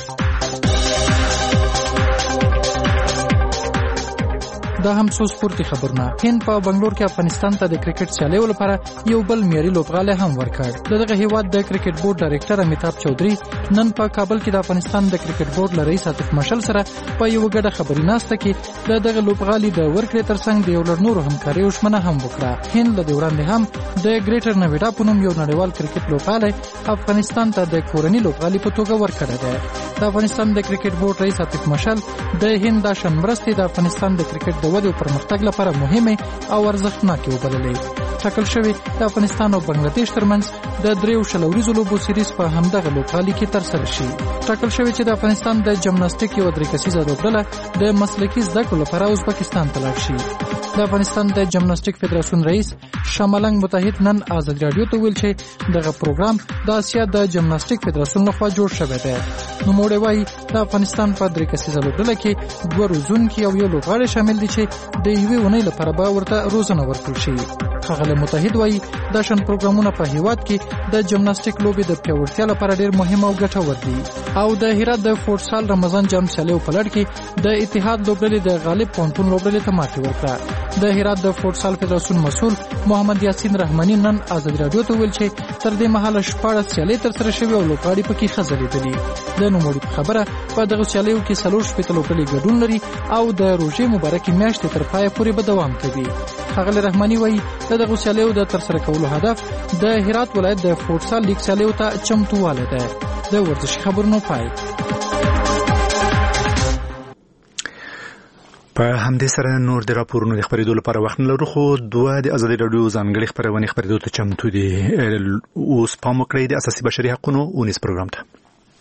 دا هم څو سپورتي خبرونه. هند په بنگلور کې افغانستان ته د کرکټ سیالیو لپاره یو بل معیاري لوبغالی هم ورکړ. دغه هیواد د کرکټ بورډ ډایریکټر امیتاب چودھری نن په کابل کې د افغانستان د کرکټ بورډ له رئیس عاطف مشل سره په یو ګډه خبري ناسته کې د دغه لوبغالي د ورکړې ترڅنګ د یو لړ نورو همکاریو ژمنه هم وکړه. هند له دې وړاندې هم د ګریټر نویډا په نوم یو نړیوال کرکټ لوبغالی افغانستان ته د کورني لوبغالي په توګه ورکړی دی. د افغانستان د کرکټ بورډ رئیس عاطف مشل د هند د شن مرستې د افغانستان د کرکټ د ودې او پرمختګ لپاره مهمه او ارزښتناکه وبللې. ټاکل شوی د افغانستان او بنگلاديش ترمنځ د دریو شلوريزو لوبو سیریز په همدغه لوبغالي کې ترسره شي. ټاکل شوی چې د افغانستان د جمناستیک یو درې کسیزه لوبډله د مسلکي زده کړو لپاره ازبکستان ته لاړ شي. د افغانستان د جمناستیک فدراسیون رئیس شاملنګ متحد نن آزاد رادیو ته ویل چې دغه پروګرام د اسیا د جمناستیک فدراسیون لخوا جوړ شوی دی. نو موږ وايي د افغانستان په درې کسیزه لوبډله کې دوه روزونکي او یو لوبغاړی شامل دي چې د یوې ونې لپاره به ورته روزنه ورکړل شي. ښاغلی متحد وايي دا شان پروګرامونه په هیواد کې د جمناستیک لوبې د پیاوړتیا لپاره ډېر مهم او ګټور دي. او د هرات د فوټسال رمضان جام سیالیو په لړ کې د اتحاد لوبډلې د غالب پونتون لوبډلې ته ماتې ورکړه. د هرات د فوټسال فدراسیون مسؤل محمد یاسین رحماني نن آزاد رادیو ته ویل چې تر دې مهاله شپاړس سیالۍ ترسره شوې او لوبغاړي پکې ښه ځلېدلي. د نوموړي په خبره په دغه سیالیو کې څلور شپېته لوبډلې ګډون لري او د روژې مبارکې میاشتې تر پایه پورې به دوام کوي. ښاغلی رحماني وايي د دغه سیالیو د ترسره کولو هدف د هرات ولایت د فوټسال لیګ سیالیو ته چمتووالی دی. د ورزشي خبرونو پای. په همدې سره نور د راپورونو د خبرېدو لپاره وخت نه لرو، خو دوه د ازادي راډیو ځانګړي خبرونه خبرېدو ته چمتو دي. اوس پام وکړئ د اساسي بشري حقوقو اونیس پروګرام ته.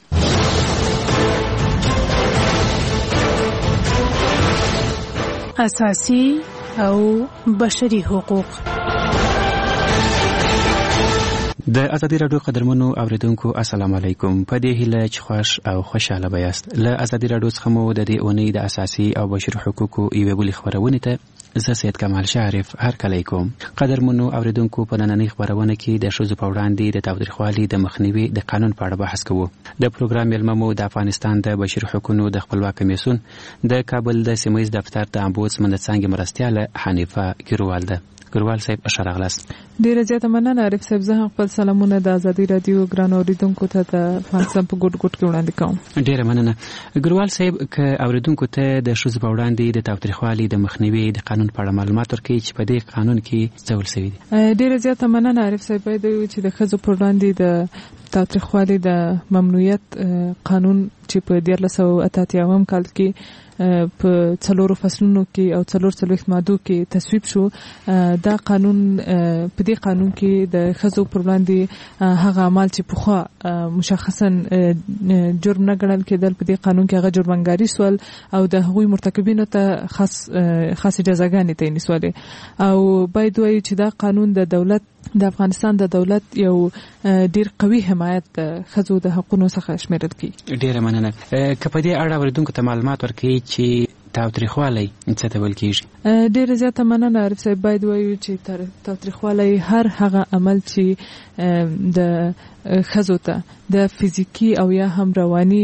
اساسي او بشري حقوق. د ازادي رادیو قدرمنو اوریدونکو السلام علیکم. په دې هیله چې خوش او خوشاله بیاست. له ازادي رادیو څخه مو د دې اونۍ د اساسي او بشري حقوقو یوه بلې خبرونه ته زه سید کمال شریف هرکلی کوم. قدرمنو اوریدونکو په نننۍ خبرونه کې د ښځو په وړاندې د تاوتریخوالي د مخنیوي د قانون په اړه بحث کوو. د پروګرام مېلمه مو د افغانستان د بشري حقوقو د خپلواک کمیسیون د کابل د سیمه ییز دفتر د امبودسمن د څانګې مرستیاله حنیفه ګروال ده. ګروال صاحب اشاره غلاست. ډیره زیاته مننه عارف صاحب. زه خپل سلامونه د ازادي رادیو ګران اوریدونکو ته د افغانستان په ګډ ګډ کې وړاندې کوم. ډیره مننه ګروال صاحب. که اوریدونکو ته د ښځو په وړاندې د تاوتریخوالي د مخنیوي د قانون په اړه معلومات ورکړي چې په دې قانون کې څه ول شوي دي. ډیره زیاته مننه عارف صاحب. باید چې د ښځو په وړاندې د تاوتریخوالي د ممنوعیت قانون چې په دیارلس سوه اته اتیاوم کال کې په څلورو فصلونو کې او څلور څلوېښت مادو کې تصویب شو. دا قانون په دې قانون کې د ښځو پر وړاندې هغه اعمال چې پخوا مشخصا جرم نه ګڼل کېدل په دې قانون کې هغه جرمنګاري سول او د هغوی مرتکبینو ته خاص خاص جزاګانې تعین سولې. او باید وایي چې دا قانون د دولت د افغانستان د دولت یو ډیر قوي حمایت د ښځو د حقوقو څخه شمیرل کیږي. ډیره مننه. که په دې اړه اوریدونکو ته معلومات ورکړي چې تاوتریخوالی څه ته ویل کیږي. ډیره زیاته مننه عارف صاحب. باید وایو چې تاوتریخوالی هر هغه عمل چې د ښځو ته د فزیکی او یا هم رواني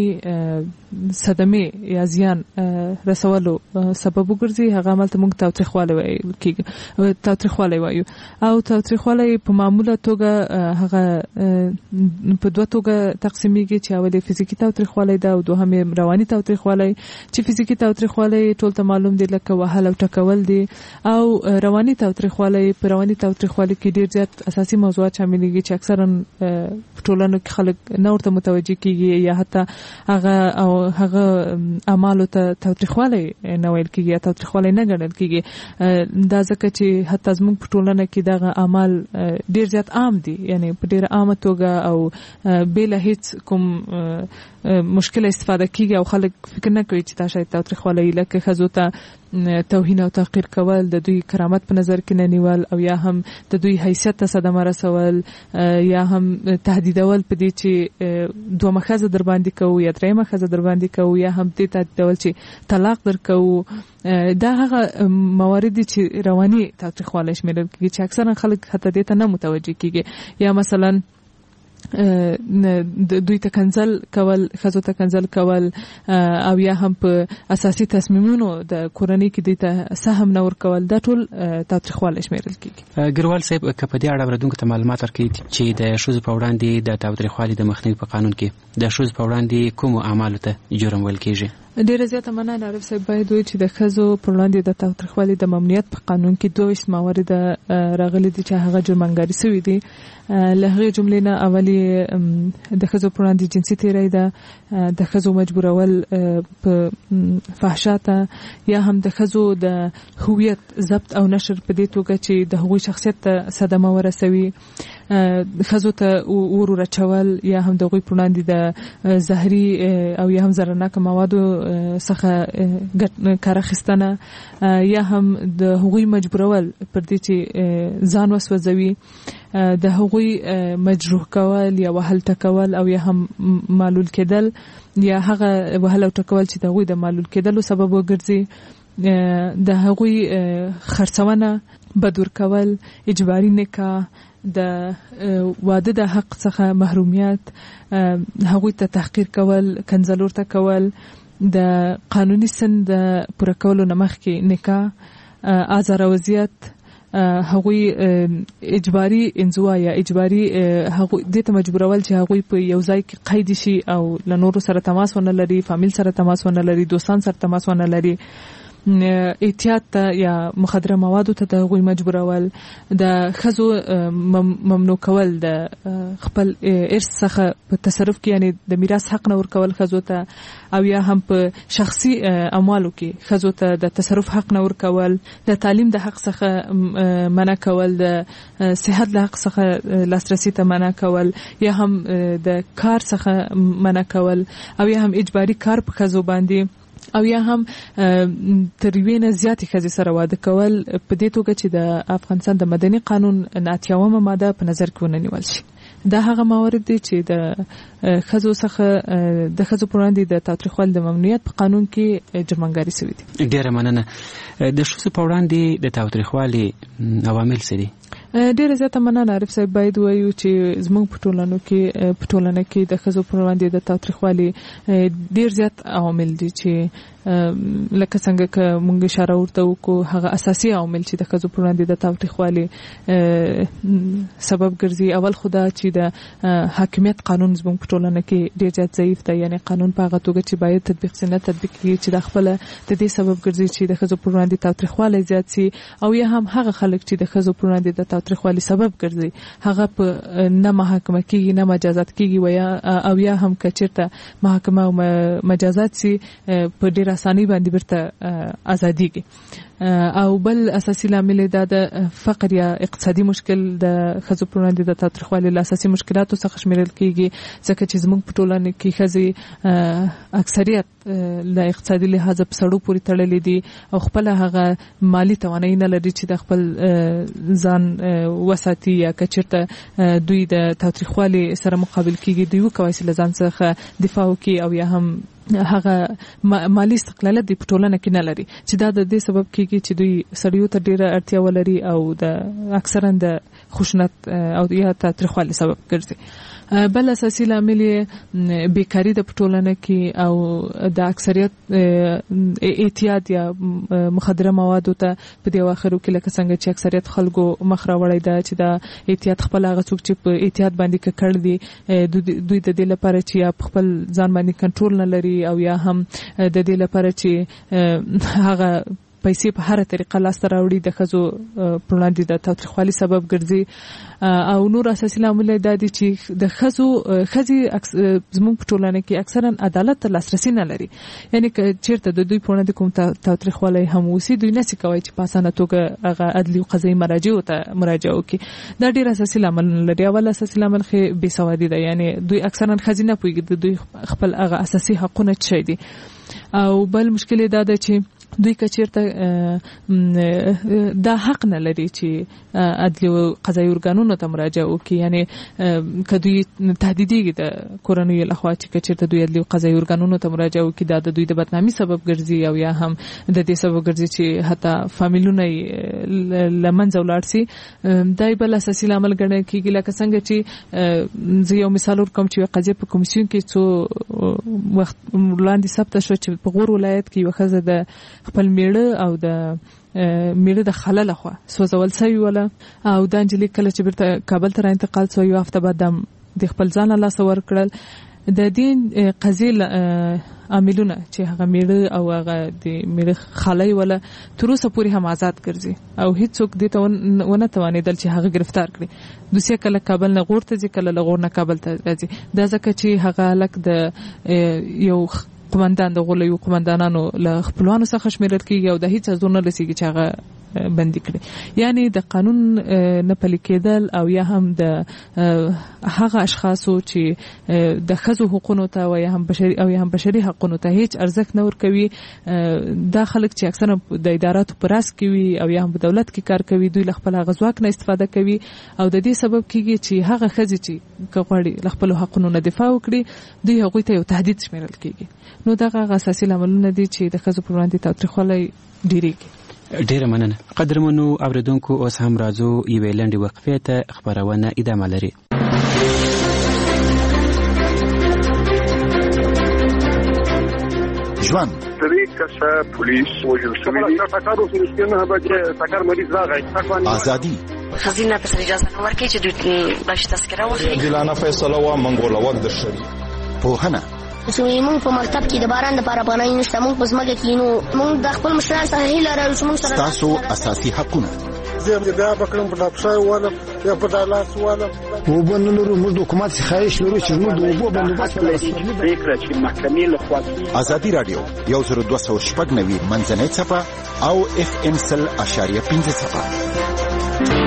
صدمې یا زیان رسولو سبب وګرځي هغه عمل ته موږ تاوتریخوالی وایو کیږي تاوتریخوالی وایو. او تاوتریخوالی په معموله توګه هغه په دوه توګه تقسیمیږي چې اول فزیکی تاوتریخوالی ده او دوهم رواني تاوتریخوالی. چې فزیکی تاوتریخوالی ټول ته معلوم دی لکه وهل او ټکول دي. او رواني تاوتریخوالی په رواني تاوتریخوالی کې ډیر زیات اساسي موضوعات شاملېږي چې اکثرا په ټولنو کې خلک نه ورته متوجه کیږي یا حتی هغه او هغه اعمالو ته تاوتریخوالی نه ویل کیږي یا تاوتریخوالی نه ګڼل کیږي. دا ځکه چې حتی زموږ په ټولنه کې دغه اعمال ډیر زیات عام دي، یعنی په ډیره عامه توګه او بلا هیڅ کوم مشکل استفاده کیږي او خلک فکر نه کوي چې دا شاید تاوتریخوالی لکه ښځو ته توهین او تحقیر کول، د دوی کرامت په نظر کې نه نیول او یا هم د دوی حیثیت ته صدمه رسول یا هم تهدیدول په دې چې دوه مخزه در باندې کوو یا درې مخزه در باندې کوو یا هم دې تهدیدول چې طلاق درکوو. دا هغه موارد چې رواني تاوتریخوالی شمیرل کیږي چې اکثرا خلک حتی دې ته نه متوجه کیږي. یا مثلا دوی ته کنځل کول، ښځو ته کنځل کول او یا هم په اساسي تصمیمونو د کورنۍ کې دوی ته سهم نه ورکول، دا ټول تاوتریخوالی شمیرل کیږي. ګروال صاحب که په دې اړه اوریدونکو ته معلومات ورکړي چې د ښځو په وړاندې د تاوتریخوالي د مخنیوي په قانون کې د ښځو په وړاندې کومو اعمالو ته جرم ویل کیږي. ډیره زیاته مننه عارف صاحب. باید وایي چې د ښځو پر وړاندې د تاوتریخوالي د ممنوعیت په قانون کې دوه ویشت موارد راغلي دي چې هغه جرمنګاري شوي دي. له هغې جملې نه اول د ښځو پر وړاندې جنسي تیری ده، د ښځو مجبورول په فحشا ته یا هم د ښځو د هویت ضبط او نشر په دې توګه چې د هغوی شخصیت ته صدمه ورسوي، ښځو ته اور ورچول یا هم د هغوی پر وړاندې د زهري او یا هم ضررناکه موادو څخه کار اخیستنه یا هم د هغوی مجبورول پر دې چې ځان وسوځوي، د هغوی مجروح کول یا وهل ټکول او یا هم معلول کېدل یا هغه وهل او ټکول چې د هغوی د معلول کېدلو سبب وګرځي، د هغوی خرڅونه، بدور کول، اجباري نکاح، د واده د حق څخه محرومیت، هغوی ته تحقیر کول، کنځل ورته کول، د قانوني سن د پوره کولو نه مخکې نکاح، آزار وضعیت، هغوی اجباري انزوا یا اجباري هغوی دې ته مجبورول چې هغوی په یو ځای کې قید شي او له نورو سره تماس ونه لري، فامیل سره تماس ونه لري، دوستان سره تماس ونه لري، احتیاط ته یا مخدره موادو ته د هغوی مجبورول، د ښځو ممنوع کول د خپل ارث څخه په تصرف کې، یعنی د میراث حق نه ورکول ښځو ته، او یا هم په شخصي اموالو کې ښځو ته د تصرف حق نه ورکول، د تعلیم د حق څخه منع کول، د صحت د حق څخه لاسرسي ته منع کول، یا هم د کار څخه منع کول، او یا هم اجباري کار په ښځو باندې، او یا هم تر یوې نه زیاتې ښځې سره واده کول په دې توګه چې د افغانستان د مدني قانون اتیاومه ماده په نظر کې ونه نیول شي. دا هغه موارد دي چې د خزو څخه د خزو پر وړاندې د تاوتریخوالي د ممنوعیت په قانون کې جرمنګاري شوی دي. ډیره مننه. د ښځو په وړاندې د تاوتریخوالي عوامل څه دي؟ ډیره زیاته مننه عارف صاحب. باید وایو چې زموږ په ټولنو کې په ټولنه کې د ښځو پر وړاندې د تاوتریخوالي ډیر زیات عوامل دي چې لکه څنګه که مونږ اشاره ورته وکړو هغه اساسي عوامل چې د ښځو پر وړاندې د تاوتریخوالي سبب ګرځي. اول خو دا چې د حاکمیت قانون زموږ په ټولنه کې ډیر زیات ضعیف دی، یعنی قانون په هغه توګه چې باید تطبیق شي نه تطبیق کیږي چې د خپل د دې سبب ګرځي چې د ښځو پر وړاندې تاوتریخوالي زیات شي، او یا هم هغه خلک چې د ښځو پر وړاندې د تاوتریخوالي سبب ګرځي هغه په نه محاکمه کیږي نه مجازات کیږي، ویا او یا هم کچرته محاکمه او مجازات سي په ډیر اساني باندې برته ازاديږي. او بل اساسي لامل دا د فقر یا اقتصادي مشکل د ښځو پر وړاندې د تاوتریخوالي له اساسي مشکلاتو څخه شمیرل کیږي، ځکه چې زموږ په ټولنه کې ښځې اکثریت له اقتصادي لحاظ په سړو پورې تړلې دي او خپل هغه مالی توانایي نه لري چې د خپل ځان وساتي، یا کچرته دوی د تاوتریخوالي سره مقابل کیږي دوی وکوي چې له ځان څخه دفاع وکړي، او یا هم هغه مالی استقلاليت دی په ټولنه کې نه لري، چې دا د دې سبب کیږي چې دوی سړیو ته ډیره اړتیا ولري او د اکثرا د خشونت او یا تاوتریخوالي سبب ګرځي. بل اساسي لامل بیکاری د ټولنه کې او د اکثریت اعتیاد یا مخدره موادو ته په دې واخرو کې لکه څنګه چې اکثریت خلکو مخ راوړی دا چې د اعتیاد خپل هغه څوک چې په اعتیاد باندې ککړ دي دوی د دې لپاره چې یا خپل ځان باندې کنټرول نه لري او یا هم د دې لپاره چې هغه پیسې په هر طریقه لاسته راوړي د ښځو پر وړاندې د تاوتریخوالي سبب ګرځي. او نور اساسي لامل دا دي چې د ښځو ښځې زموږ په ټولنه کې اکثرا عدالت ته لاسرسي نه لري، یعنی که چیرته د دوی په وړاندې کوم تاوتریخوالی هم وسی دوی نشي کوي چې په اسانه توګه هغه عدلي او قضایي مراجعو ته مراجعه وکړي. دا ډیر اساسي لامل لري. اول اساسي لامل خې بې سوادي ده، یعنی دوی اکثرا ښځې نه پوهیږي دوی خپل هغه اساسي حقونه څه دي. او بل مشکل دا ده چې دوی کچیرته دا حق نه لري چې عدلي او قضایي ارګانونو ته مراجعه وکړي، یعنی که دوی تهدیدېږي د کورنیو لخوا چې کچیرته دوی عدلي او قضایي ارګانونو ته مراجعه وکړي دا د دوی د بدنامي سبب ګرځي او یا هم د دې سبب ګرځي چې حتی فامیلونه له منځه ولاړ شي. دا بل اساسي لامل ګڼل کېږي، لکه څنګه چې زه یو مثال ورکوم چې یوه قضیه په کمیسیون کې څو وخت وړاندې ثبته شوه چې په غور ولایت کې یوه ښځه د خپل میړه او د میړه د خاله لخوا سوځول شوی وله، او دا نجلۍ کله چې بیرته کابل ته را انتقال شوه یوه هفته بعد د خپل ځان له لاسه ورکړل. د دې قضیې عاملونه چې هغه میړه او هغه د میړه خاله وله تر اوسه پورې هم آزاد ګرځي او هیڅوک دې ته ونه توانېدل چې هغه گرفتار کړي. دوی کله کابل نه غور ته ځي، کله له غور نه کابل ته راځي. دا ځکه چې هغه هلک د یو قومندان د غولیو قومندانانو له خپلوانو څخه شمیرل کېږي او د هیڅ ځای نه رسېږي چې هغه بندي کړي. یعنی د قانون نه پلي کېدل او یا هم د هغه اشخاصو چې د ښځو حقوقو ته او یا هم بشري او یا هم بشري حقوقو ته هیڅ ارزښت نه ورکوي، دا خلک چې اکثرا د اداراتو په راس کې وي او یا هم په دولت کې کار کوي دوی له خپل هغه ځواک نه استفاده کوي او د دې سبب کېږي چې هغه ښځې چې که غواړي له خپلو حقونو نه دفاع وکړي دوی هغوی ته یو تهدید شمیرل کېږي. نو دغه اساسي لاملونه دي چې د ښځو پر وړاندې تاوتریخوالی ډېرېږي. ډیره مننه. قدرمنو اوریدونکو اوس هم راځو یوې لنډې وقفې ته، خبرونه ادامه لري. ژوند درې کسه پولیس وژل شوي دي. ټکر وشو نه بچي ټکر مریض راغی. ازادي خزینه په اجازه نه ورکړي چې دوی باندې تذکره واخلي. عادلانه فیصله و منګوله وخت درشي. پوهنه سوی مونږ په مکتب کې د باران د پاره پناه نشته، مونږ په ځمکه کې نو مونږ د خپل مشرانو سره هیله لرو چې مونږ سره تاسو اساسي حقونه زه بیا بکرم په ډاکټر والا یا په دالاس والا او بنلو موږ د حکومت څخه خواهش لرو چې موږ د اوبو بندوبست ولرو. فکر چې محکمې له خوا ازادي رادیو یو زر دوه سوه شپږ نوي منځنۍ صفه او اف ام سل اشاریه پنځه صفه.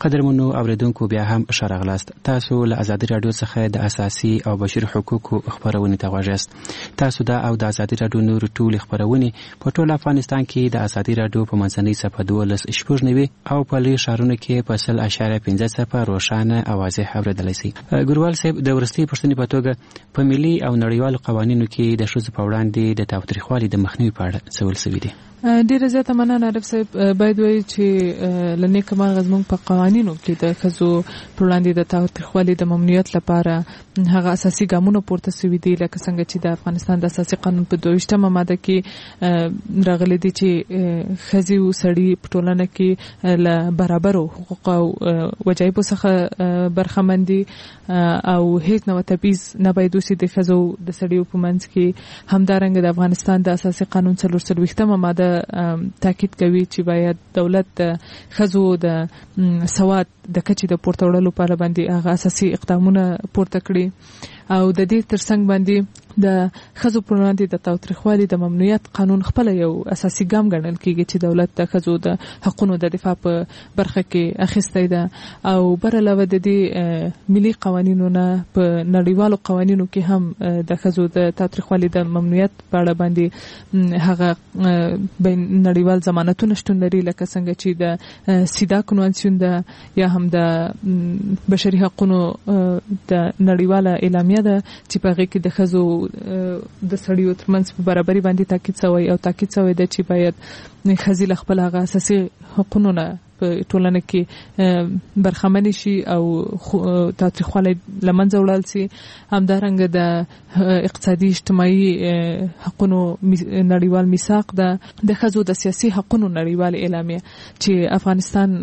قدرمنو اوریدونکو بیا هم شارغلاست. تاسو له ازادي رادیو څخه د اساسي او بشري حقوقو خبرونه ته غواړئ. تاسو دا او د ازادي رادیو نور ټول خبرونه په ټول افغانستان کې د ازادي رادیو په منځنۍ صفحه دولس شپږ نوي او په لوی شهرونو کې په سل اشاریه پنځه صفحه روښانه اوازې اوریدلای شي. ګروال صاحب د ورستي پښتني په توګه په ملي او نړیوالو قوانینو کې د ښځو په وړاندې د تاوتریخوالي د مخنیوي په اړه څه ول سوي دي؟ ډیره زیاته مننه عارف صاحب. باید وایي چې لنې کما غزمون په قوانینو کې د ښځو پر وړاندې د تاوتریخوالي د ممنوعیت لپاره هغه اساسي ګامونه پورته شوي دي، لکه څنګه چې د افغانستان د اساسي قانون په دوه ویشتمه ماده کې راغلي دي چې ښځې او سړي په ټولنه کې له برابرو حقوق او وجایبو څخه برخمن دي او هیڅ نوع تبعیض نه باید وشي د ښځو د سړیو په منځ کې. همدارنګه د افغانستان د اساسي قانون څلور څلوېښتمه ماده تاکید کوي چې باید دولت د ښځو د سواد د کچې د پورته وړلو لپاره باندې هغه اساسي اقدامونه پورته کړي او د دې ترڅنګ باندې د ښځو پر وړاندې د تاوتریخوالي د ممنوعیت قانون خپل یو اساسي ګام ګڼل کیږي چې دولت د ښځو د حقوقو د دفاع په برخه کې اخیستی ده او بر علاوه د دې ملي قوانینو نه په نړیوالو قوانینو کې هم د ښځو د تاوتریخوالي د ممنوعیت په اړه باندې هغه بین نړیوال ضمانتونه شتون لري، لکه څنګه چې د سیدا کنوانسیون ده یا هم د بشري حقوقو د نړیواله اعلامیه ده چې په هغه کې د ښځو د سړیو ترمنځ په برابرۍ باندې تاکید شوی او تاکید شوی ده چې باید ښځې له خپل هغه اساسي حقوقو نه په ټولنه کې برخمن شي او تاوتریخوالی له منځه وړل شي. همدارنګه د اقتصادي اجتماعي حقوقو نړیوال میثاق ده، د ښځو د سیاسي حقوقو نړیوال اعلامیه چې افغانستان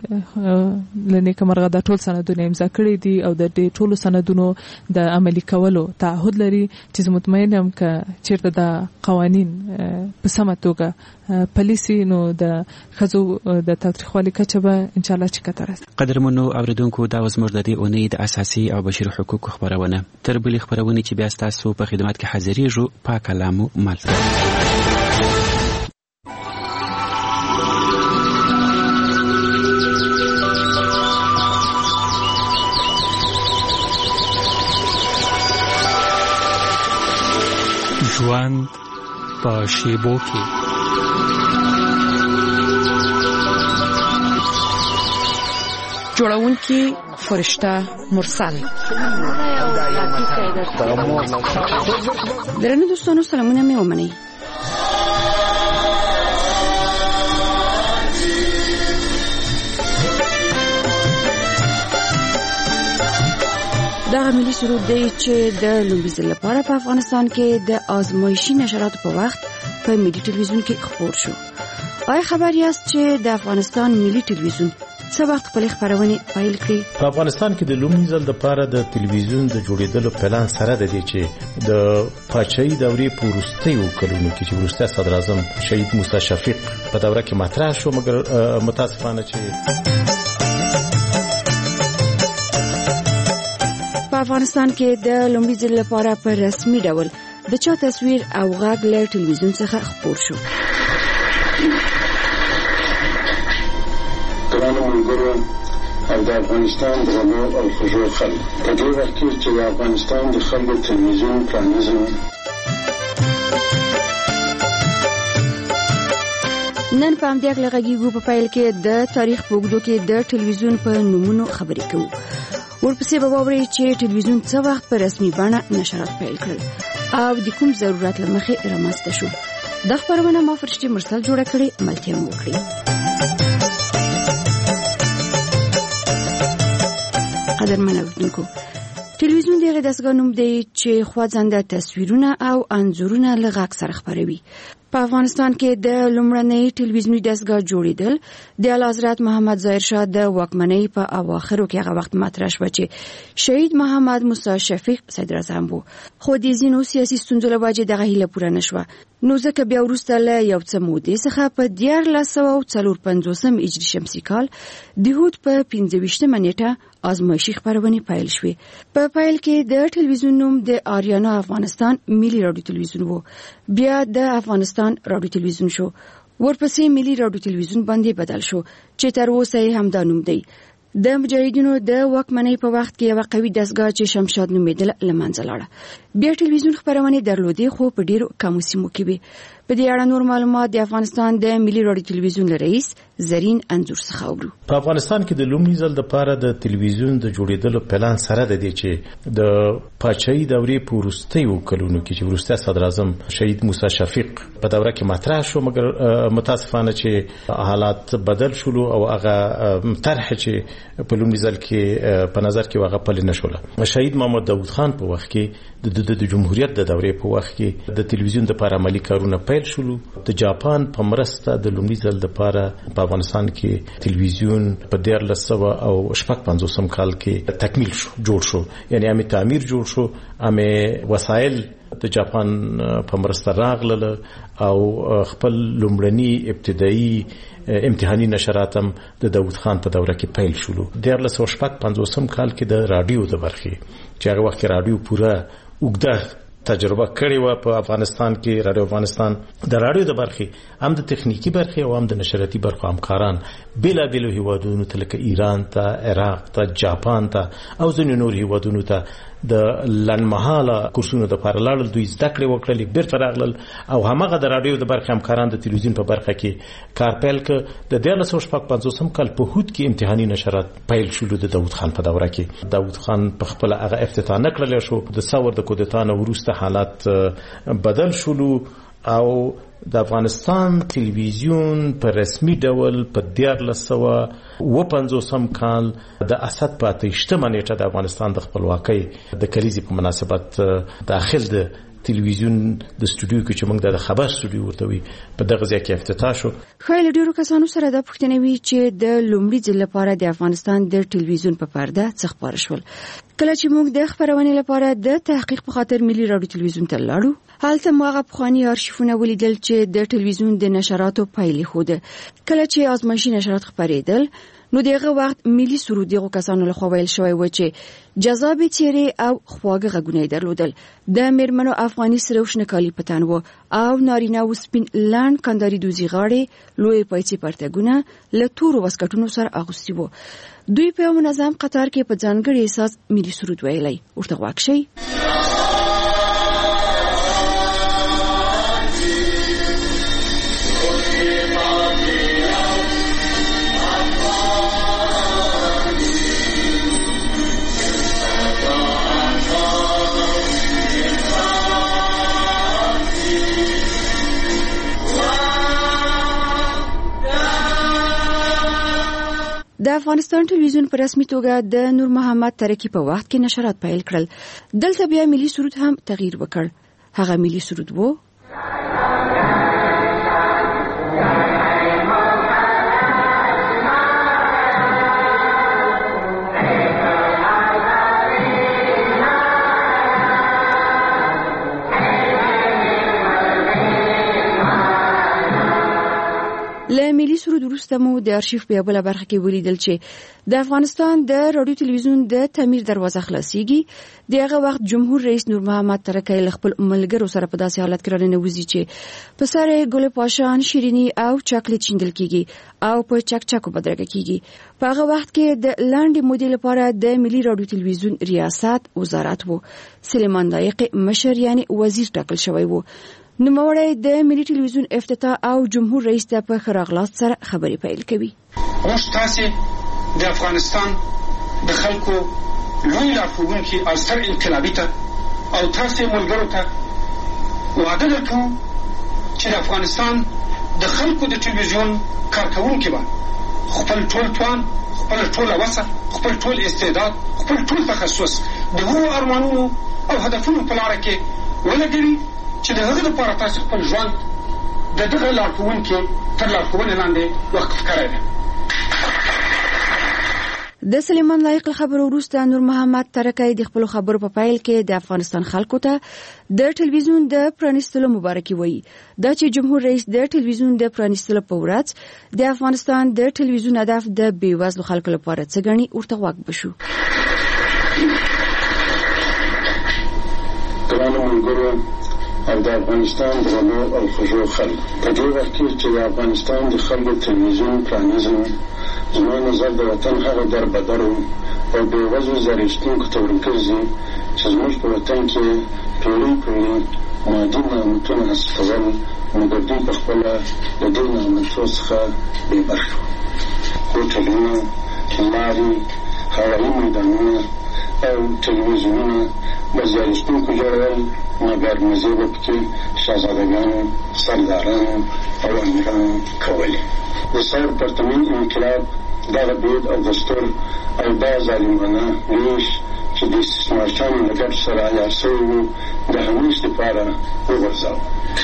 له نیکه مرغه د ټول سندونه امضا کړي دي او د دې ټولو سندونو د عملي کولو تعهد لري چې زه مطمئن یم که چیرته د قوانین په سمه توګه پالیسي نو د ښځو د تاوتریخوالي کچه به ان شاء الله چیکته راځي. قدرمنو اوریدونکو دا زموږ د دې اونۍ د اساسي او بشري حقوقو خبرونه. تر بلې خبرونه چې بیا ستاسو په خدمت کې حاضرېږو پاک کلامو ملګری. ژوند په شیبو کې جوړونکي فرشته مرسل. درنو دوستانو سلامونه مې ومنئ. دغه ملي سرود دی چې د لومړي ځل لپاره په افغانستان کې د آزمایشي نشراتو په وخت په ملي ټلویزیون کې خپور شو. آیا خبر یاست چې د افغانستان ملي ټلویزیون څه وخت خپل خبرونه پیل کړي؟ په افغانستان کې د لومړي ځل لپاره د ټلویزیون د جوړېدلو پلان سره د دې چې د پاچاهي دورې په وروستیو کلونو کې چې وروسته صدر اعظم شهید موسی شفیق په دوره کې مطرح شو، مګر متاسفانه چې په افغانستان کې د لومړي ځل لپاره په رسمي ډول د چا تصویر او غږ له ټلویزیون څخه خپور شو. ګرانو ملګرو او د افغانستان درنو او خوږو خلکو، په دې وخت کې چې د افغانستان د خلکو تلویزیون پرانیزم، نن په همدې اړه غږیږو. په پیل کې د تاریخ په اوږدو کې د ټلویزیون په نومونو خبرې کوو. ورپسې به واورئ چې ټلویزیون څه وخت په رسمي بڼه نشرات پیل کړل او د کوم ضرورت له مخې رامنځته شو. دا خبرونه ما فرشتي مرسل جوړه کړې، ملتیا مو وکړي. قدرمن اوریدونکو، ټلویزیون د هغه دستګاه نوم دی چې خوځنده تصویرونه او انځورونه له غږ سره خپروي. په افغانستان کې د لومړنۍ ټلویزیوني دستګاه جوړیدل د اعلیحضرت محمد ظاهر شاه د واکمنۍ په اواخرو کې هغه وخت مطرح شو چې شهید محمد موسی شفیق صدر اعظم وو، خو د ځینو سیاسي ستونزو له وجې دغه هیله پوره نشوه. نو ځکه بیا وروسته له یو څه مودې څخه په دیارلس سوه څلور پنځوسم هجري شمسي کال د هود په پنځه ویشتمه نیټه آزمایشي خبرونه پیل شوې. په پیل کې د ټلویزیون نوم د آریانا افغانستان ملي رادیو ټلویزیون وو، بیا د افغانستان رادیو ټلویزیون شو، ورپسې ملي رادیو ټلویزیون باندې بدل شو چې تر اوسه هم دا نوم دی. د مجاهدینو د واکمنۍ په وخت کې یو قوي دستګاه چې شمشاد نومیدل لمنځه لاړه. بیا ټلویزیون خبرونه درلودې خو په ډیرو کمو سیمو کې وي. په دې اړه نور معلومات د افغانستان د ملي رادیو ټلویزیون رئیس زرین انځور څخه اورو. په افغانستان کې د لومړي ځل لپاره د ټلویزیون د جوړېدلو پلان سره د دې چې د پاچاهي دورې په وروستیو کلونو کې چې وروسته صدر اعظم شهید موسی شفیق په دوره کې مطرح شو، مګر متاسفانه چې حالات بدل شول او هغه طرح چې په لومړي ځل کې په نظر کې هغه پلي نشوله. شهید محمد داوود خان په وخت کې د جمهوریت د دورې په وخت کې د ټلویزیون د لپاره عملی کارونه پیل شول. د جاپان په مرسته د لومړي ځل لپاره په افغانستان کې ټلویزیون په دیارلس سوه او شپږ پنځوسم کال کې تکمیل شو، جوړ شو، یعنی همې تعمیر جوړ شو، همې وسایل د جاپان په مرسته راغله او خپل لومړني ابتدایي امتحاني نشرات هم د داوود خان په دوره کې پیل شول. دیارلس او شپږ پنځوسم کال کې د رادیو د برخې چې هغه وخت کې رادیو پوره اوږده تجربه کړې و په افغانستان کې. رادیو افغانستان د رادیو د برخې هم د تخنیکی برخې او هم د نشراتي برخو همکاران بیلابیلو هیوادونو ته لکه ایران ته، عراق ته، جاپان ته او ځینو نور هیوادونو ته د لنډمهاله کورسونو د لپاره لاړل. دوی زده کړې وکړلې، بیرته راغلل او همغه د رادیو د برخې همکاران د تلویزیون په برخه کې کار پیل کړ. د دیارلس سوه شپږ پنځوسم کال په هود کې امتحاني نشرات پیل شول د داوود خان په دوره کې. داوود خان په خپل هغه افتتاح نه کړل شو. د ثور د کودتا نه وروسته حالات بدل شول او د افغانستان ټلویزیون په رسمي ډول په دیارلس سوه اووه پنځوسم کال د اسد په اتهشتمه نیټه د افغانستان د خپلواکۍ د کلیزې په مناسبت داخل د ټلویزیون د استودیو کې چې موږ د خبر استودیو ورته وي په دغه ځای کې افتتاح شو. خو ډیرو کسانو سره د پوښتنې وی چې د لومړي ځل لپاره د افغانستان د ټلویزیون په پرده څه خبر شول. کله چې موږ د خبرونې لپاره د تحقیق په خاطر ملي رادیو ټلویزیون ته لاړو، هلته موږ پخوانی آرشیفونه ولیدل چې د ټلویزیون د نشراتو پایلې خوده. کله چې آزمایشي نشرات خبرېدل نو دغه وخت ملي سرود دغه کسانو له خوا ویل شوی و چې جذاب چیرې او خواږه غږونه درلودل. د میرمنو افغاني سره وشنکالي پتان وو او نارینه و سپین لاند کنداري دوزی غاړې لوی پایڅې پرتګونه له تورو واسکټونو سره اغوستي وو. دوی په منظم قطار کې په ځانګړي احساس ملي سرود ویلي. ورته واکشي د افغانستان ټلویزیون په رسمي توګه د نور محمد ترکی په وخت کې نشرات پیل کړل. دلته بیا ملي سرود هم تغییر وکړ. هغه ملي سرود وو له ملي سرود وروسته مو د ارشیف په بل برخه کې ولیدل چې د افغانستان د رادیو ټلویزیون د تعمیر دروازه خلاصيږي. دغه وخت جمهور رئیس نور محمد ترکی خپل ملګرو سره په داسې حالت کې راننوځي چې په سره ګل پاشان، شیرینی او چاکلیټ چیندل کیږي او په چک چکو بدرګه کیږي. په هغه وخت کې د لاندې مودې لپاره د ملي رادیو ټلویزیون ریاست وزارت وو. سلیمان لایق مشر یعنی وزیر ټاکل شوی وو. نوموړی د ملي ټلویزیون افتتاح او جمهور رئیس ته په خراغلاست سره خبرې پیل کوي. اوس تاسو د افغانستان د خلکو لوی لارښوونکي او ستر انقلابي ته او تاسو ملګرو ته وعده درکوم چې د افغانستان د خلکو د ټلویزیون کارکونکي به خپل ټول توان، خپل ټول وسه، خپل ټول استعداد، خپل ټول تخصص د هغو ارمانونو او هدفونو په لاره کې ولګوي چې د هغه لپاره تاسو خپل ژوند د دغه لارښوونکي تر لارښوونې لاندې وقف کړی دی. د سلیمان لایق خبرو وروسته نور محمد ترکی د خپل خبرو په پایل کې د افغانستان خلکو ته د ټلویزیون د پرانیستلو مبارکي وایي. دا چې جمهور رئیس د ټلویزیون د پرانیستلو په ورځ د افغانستان د ټلویزیون هدف د بیوزلو خلکو لپاره څه ګڼي ورته غوږ بشو. ګرانو ملګرو او د افغانستان درنو او خوږو خلکو، په دې وخت کې چې د افغانستان د خلکو تلویزیون پرانیزم زما نظر د وطن هغه در بدر او بېوزلو زرېښتونکو ته ورګرځي چې زموږ په وطن کې پیړۍ پیړۍ مادي نعمتونه حاصلول، مګر دوی پخپله د دې نعمتو څخه بې برخې وو. هوټلونه، لارې، هوایي میدانونه او تلویزیونونه به زرېښتونکو جوړول، مګر مزې به پکې شهزادګانو، سردارانو او امیرانو کولې. د ثور پرتمین انقلاب دغه دود او دستور او دا ظالمانه ویش چې د استثمارچانو له ګټو سره عیار شوي وو د همیش دپاره وغورځاوه.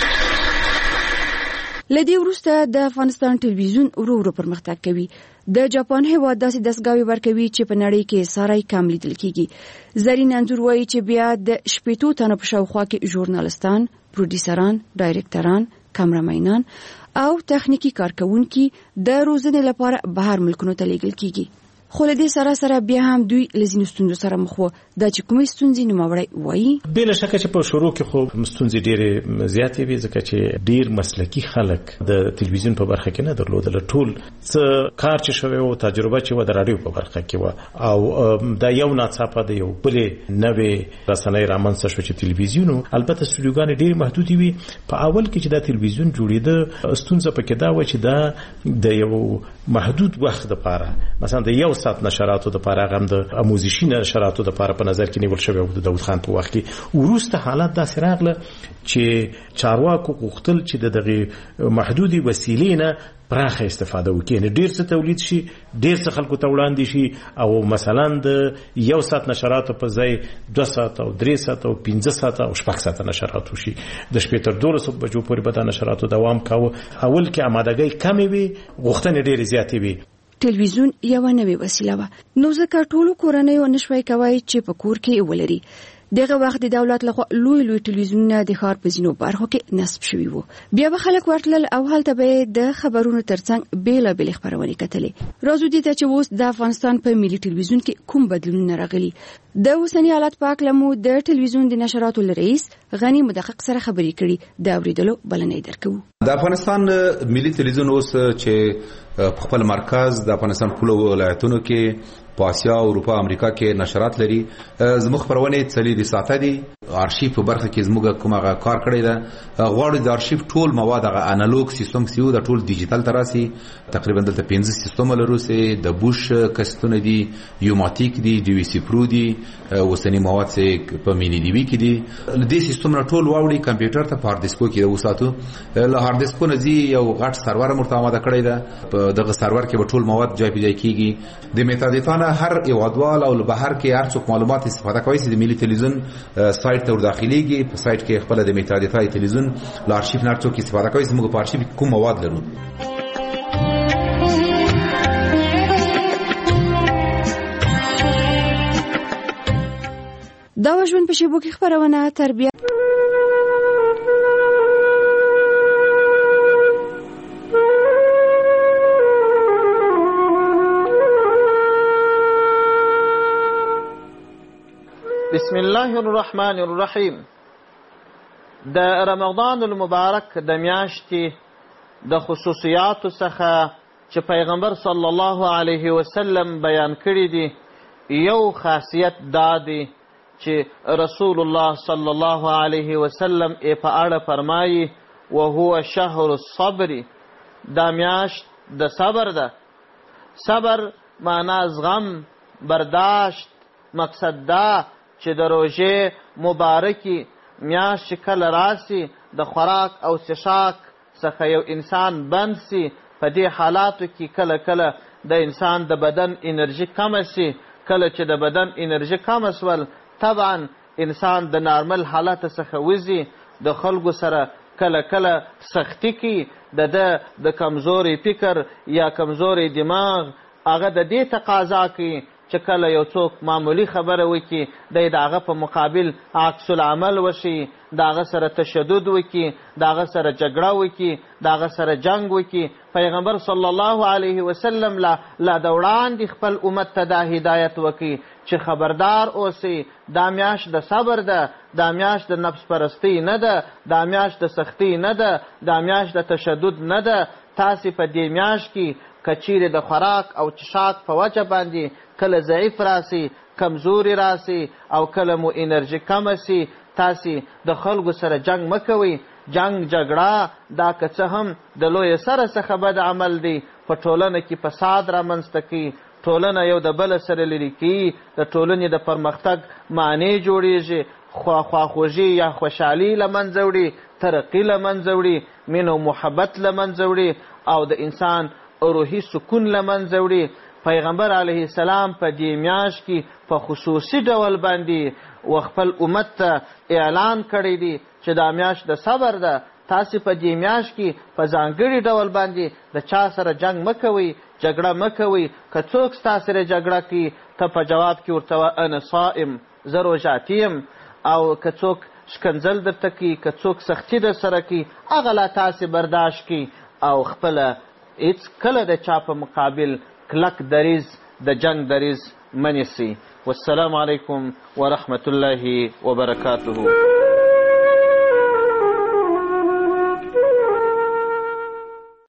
له دې وروسته د افغانستان ټلویزیون ورو ورو پرمختګ کوي. د جاپان هېواد داسې دستګاوې ورکوي چې په نړۍ کې ساری کم لیدل کیږي. زرین انځور وایي چې بیا د شپېتو تنو په شاوخوا کې ژورنالستان، پروډیوسران، ډایرکټران، کامرامینان او تخنیکی کارکونکي د روزنې لپاره بهر ملکونو ته لیږل کیږي. خو له دې سره سره بیا هم دوی له ځینو ستونزو سره مخ وو. دا چې کومې ستونزې نوموړی وایي، بې له شکه چې په شروع کې خو ستونزې ډېرې زیاتې وې، ځکه چې ډېر مسلکي خلک د تلویزیون په برخه کې نه درلودل. ټول څه کار چې شوی و، تجربه چې و د راډیو په برخه کې و، او دا یو ناڅاپه د یو بلې نوې رسنۍ رامنځته شوه چې تلویزیون و. البته استودیوګانې ډېرې محدودې وي. په اول کې چې دا تلویزیون جوړېده، ستونزه پکې دا و چې دا د یو محدود وخت لپاره، مثلا د یو ساعت نشراتو د لپاره، غم د آموزشي نشراتو د لپاره په نظر کې نیول شوی و د داود خان په وخت کې. وروسته حالت داسې راغله چې چارواکو غوښتل چې د دغه محدودي وسیلې نه پراخه استفاده وکړي، یعنې ډېر څه تولید شي، ډېر څه خلکو ته وړاندې شي، او مثلا د یو ساعت نشراتو په ځای دوه ساعته او درې ساعته او پنځه ساعته او شپږ ساعته نشرات وشي. د شپې تر دولسو بجو پورې به دا نشراتو دوام کاوه. اول کې آمادګۍ کمې وي، غوښتنې ډېرې زیاتې وي. ټلویزیون یوه نوې وسیله وه، نو ځکه ټولو کورنیو نشوای کوای چې په کور کې ولري. دغه وخت د دولت لخوا لوی لوی ټلویزیونونه د ښار په ځینو برخو کې نصب شوي وو. بیا به خلک ورتلل او هلته به د خبرونو ترڅنګ بېلابېلې خپرونې کتلې. راځو دې ته چې اوس د افغانستان په ملي ټلویزیون کې کوم بدلونونه راغلي. د اوسني حالت په اړه مو د ټلویزیون د نشراتو رئیس غنی مدقق سره خبرې کړي. د اورېدلو بلنه درکوو. د افغانستان ملي ټلویزیون اوس چې په خپل مرکز د افغانستان ټولو ولایتونو کې په آسیا، اروپا، امریکا کې نشرات لري. زموږ خبرونه څلور ساعته دي. آرشیف په برخه کې زموږ کومه کار کړی ده. غواړو د آرشیف ټول مواد هغه انالوګ سیستم سیو د ټول ډیجیټل تراسي. تقریبا دلته پنځه سیستم لرو سي د بوش کستونه دي، یوماتیک دي، ډي وی سي پرو دي، اوسنی مواد سي په مینی ډي وی کې دي. د سیستم نه ټول واوړي کمپیوټر ته په هارد ډیسکو کې وساتو. له هارد ډیسکو نه زی یو غټ سرور مرته آماده کړی ده. په دغه سرور کې به ټول مواد ځای په ځای کیږي. د میتادیتا هر یو ادوال او بهر کې هر څوک معلومات استفاده کوي چې د ملي ټلویزیون سایت ته وداخليږي. په سایت کې خپل د میتادیتا ټلویزیون ل آرشیف نه څوک استفاده کوي چې موږ په آرشیف کوم مواد لرو. دا ژوند په شیبو کې خبرونه تربیه بسم الله الرحمن الرحیم. د رمضان المبارک د میاشتې د خصوصیاتو څخه چې پیغمبر صلی الله علیه وسلم بیان کړي دي، یو خاصیت دا دی چې رسول الله صلی الله علیه وسلم یې په اړه فرمایي وهو شهر الصبر، دا میاشت د صبر ده. صبر معنا زغم، برداشت. مقصد دا چې د روژې مبارکي میاشت کله راسي د خوراک او څښاک څخه یو انسان بند سي، په دې حالاتو کې کله کله د انسان د بدن انرژي کمه سي. کله چې د بدن انرژي کمه سول، طبعا انسان د نارمل حالت څخه وځي. د خلکو سره کله کله سختی کی، د ده د کمزوري فکر یا کمزوري دماغ هغه د دې تقاضا کوي چې کله یو څوک معمولی خبره وکړي د هغه په مقابل عکس العمل وشي، د هغه سره تشدد وکړي، د هغه سره جګړه وکړي، د هغه سره جنگ وکړي. پیغمبر صلی الله علیه وسلم لا لا د وړاندې خپل امت ته دا هدایت وکړي چې خبردار اوسئ، دا میاشت د صبر ده، دا میاشت د نفس پرستی نه ده، دا میاشت د سختی نه ده، دا میاشت د تشدد نه ده. تاسې په دې میاشت کې که چیرې د خوراک او چشاک په وجه باندې کله ضعیف راسي، کمزوري راسي او کله مو انرژي کمه سي، تاسې د خلکو سره جنگ مه کوئ. جنگ جګړه دا که څه هم د لوی سره څخه بد عمل دی، په ټولنه کې فساد رامنځته کوي، ټولنه یو د بل سره لرې کوي، د ټولنې د پرمختګ معنی جوړیږي، خواخوږي یا خوشحالي له منځه وړي، ترقي له منځه وړي، مینه او محبت له منځه وړي او د انسان روحي سکون له منځه وړي. پیغمبر علیه السلام په دې میاشت کې په خصوصي ډول باندې و خپل امت ته اعلان کړی دی چې دا میاشت د صبر ده. تاسې په دې میاشت کې په ځانګړي ډول باندې د چا سره جنگ مه کوئ، جګړه مه کوئ. که څوک ستا سره جګړه کوي، ته په جواب کې ورته وه انا صائم، زه روژاتي یم. او که څوک شکنځل درته کوي، که څوک سختي در سره کوي، هغه لا تاسې برداشت کړي او خپله هېڅ کله د چا په مقابل کلک دریز د جنگ دریز منیسي. والسلام علیکم ورحمة الله وبرکاته.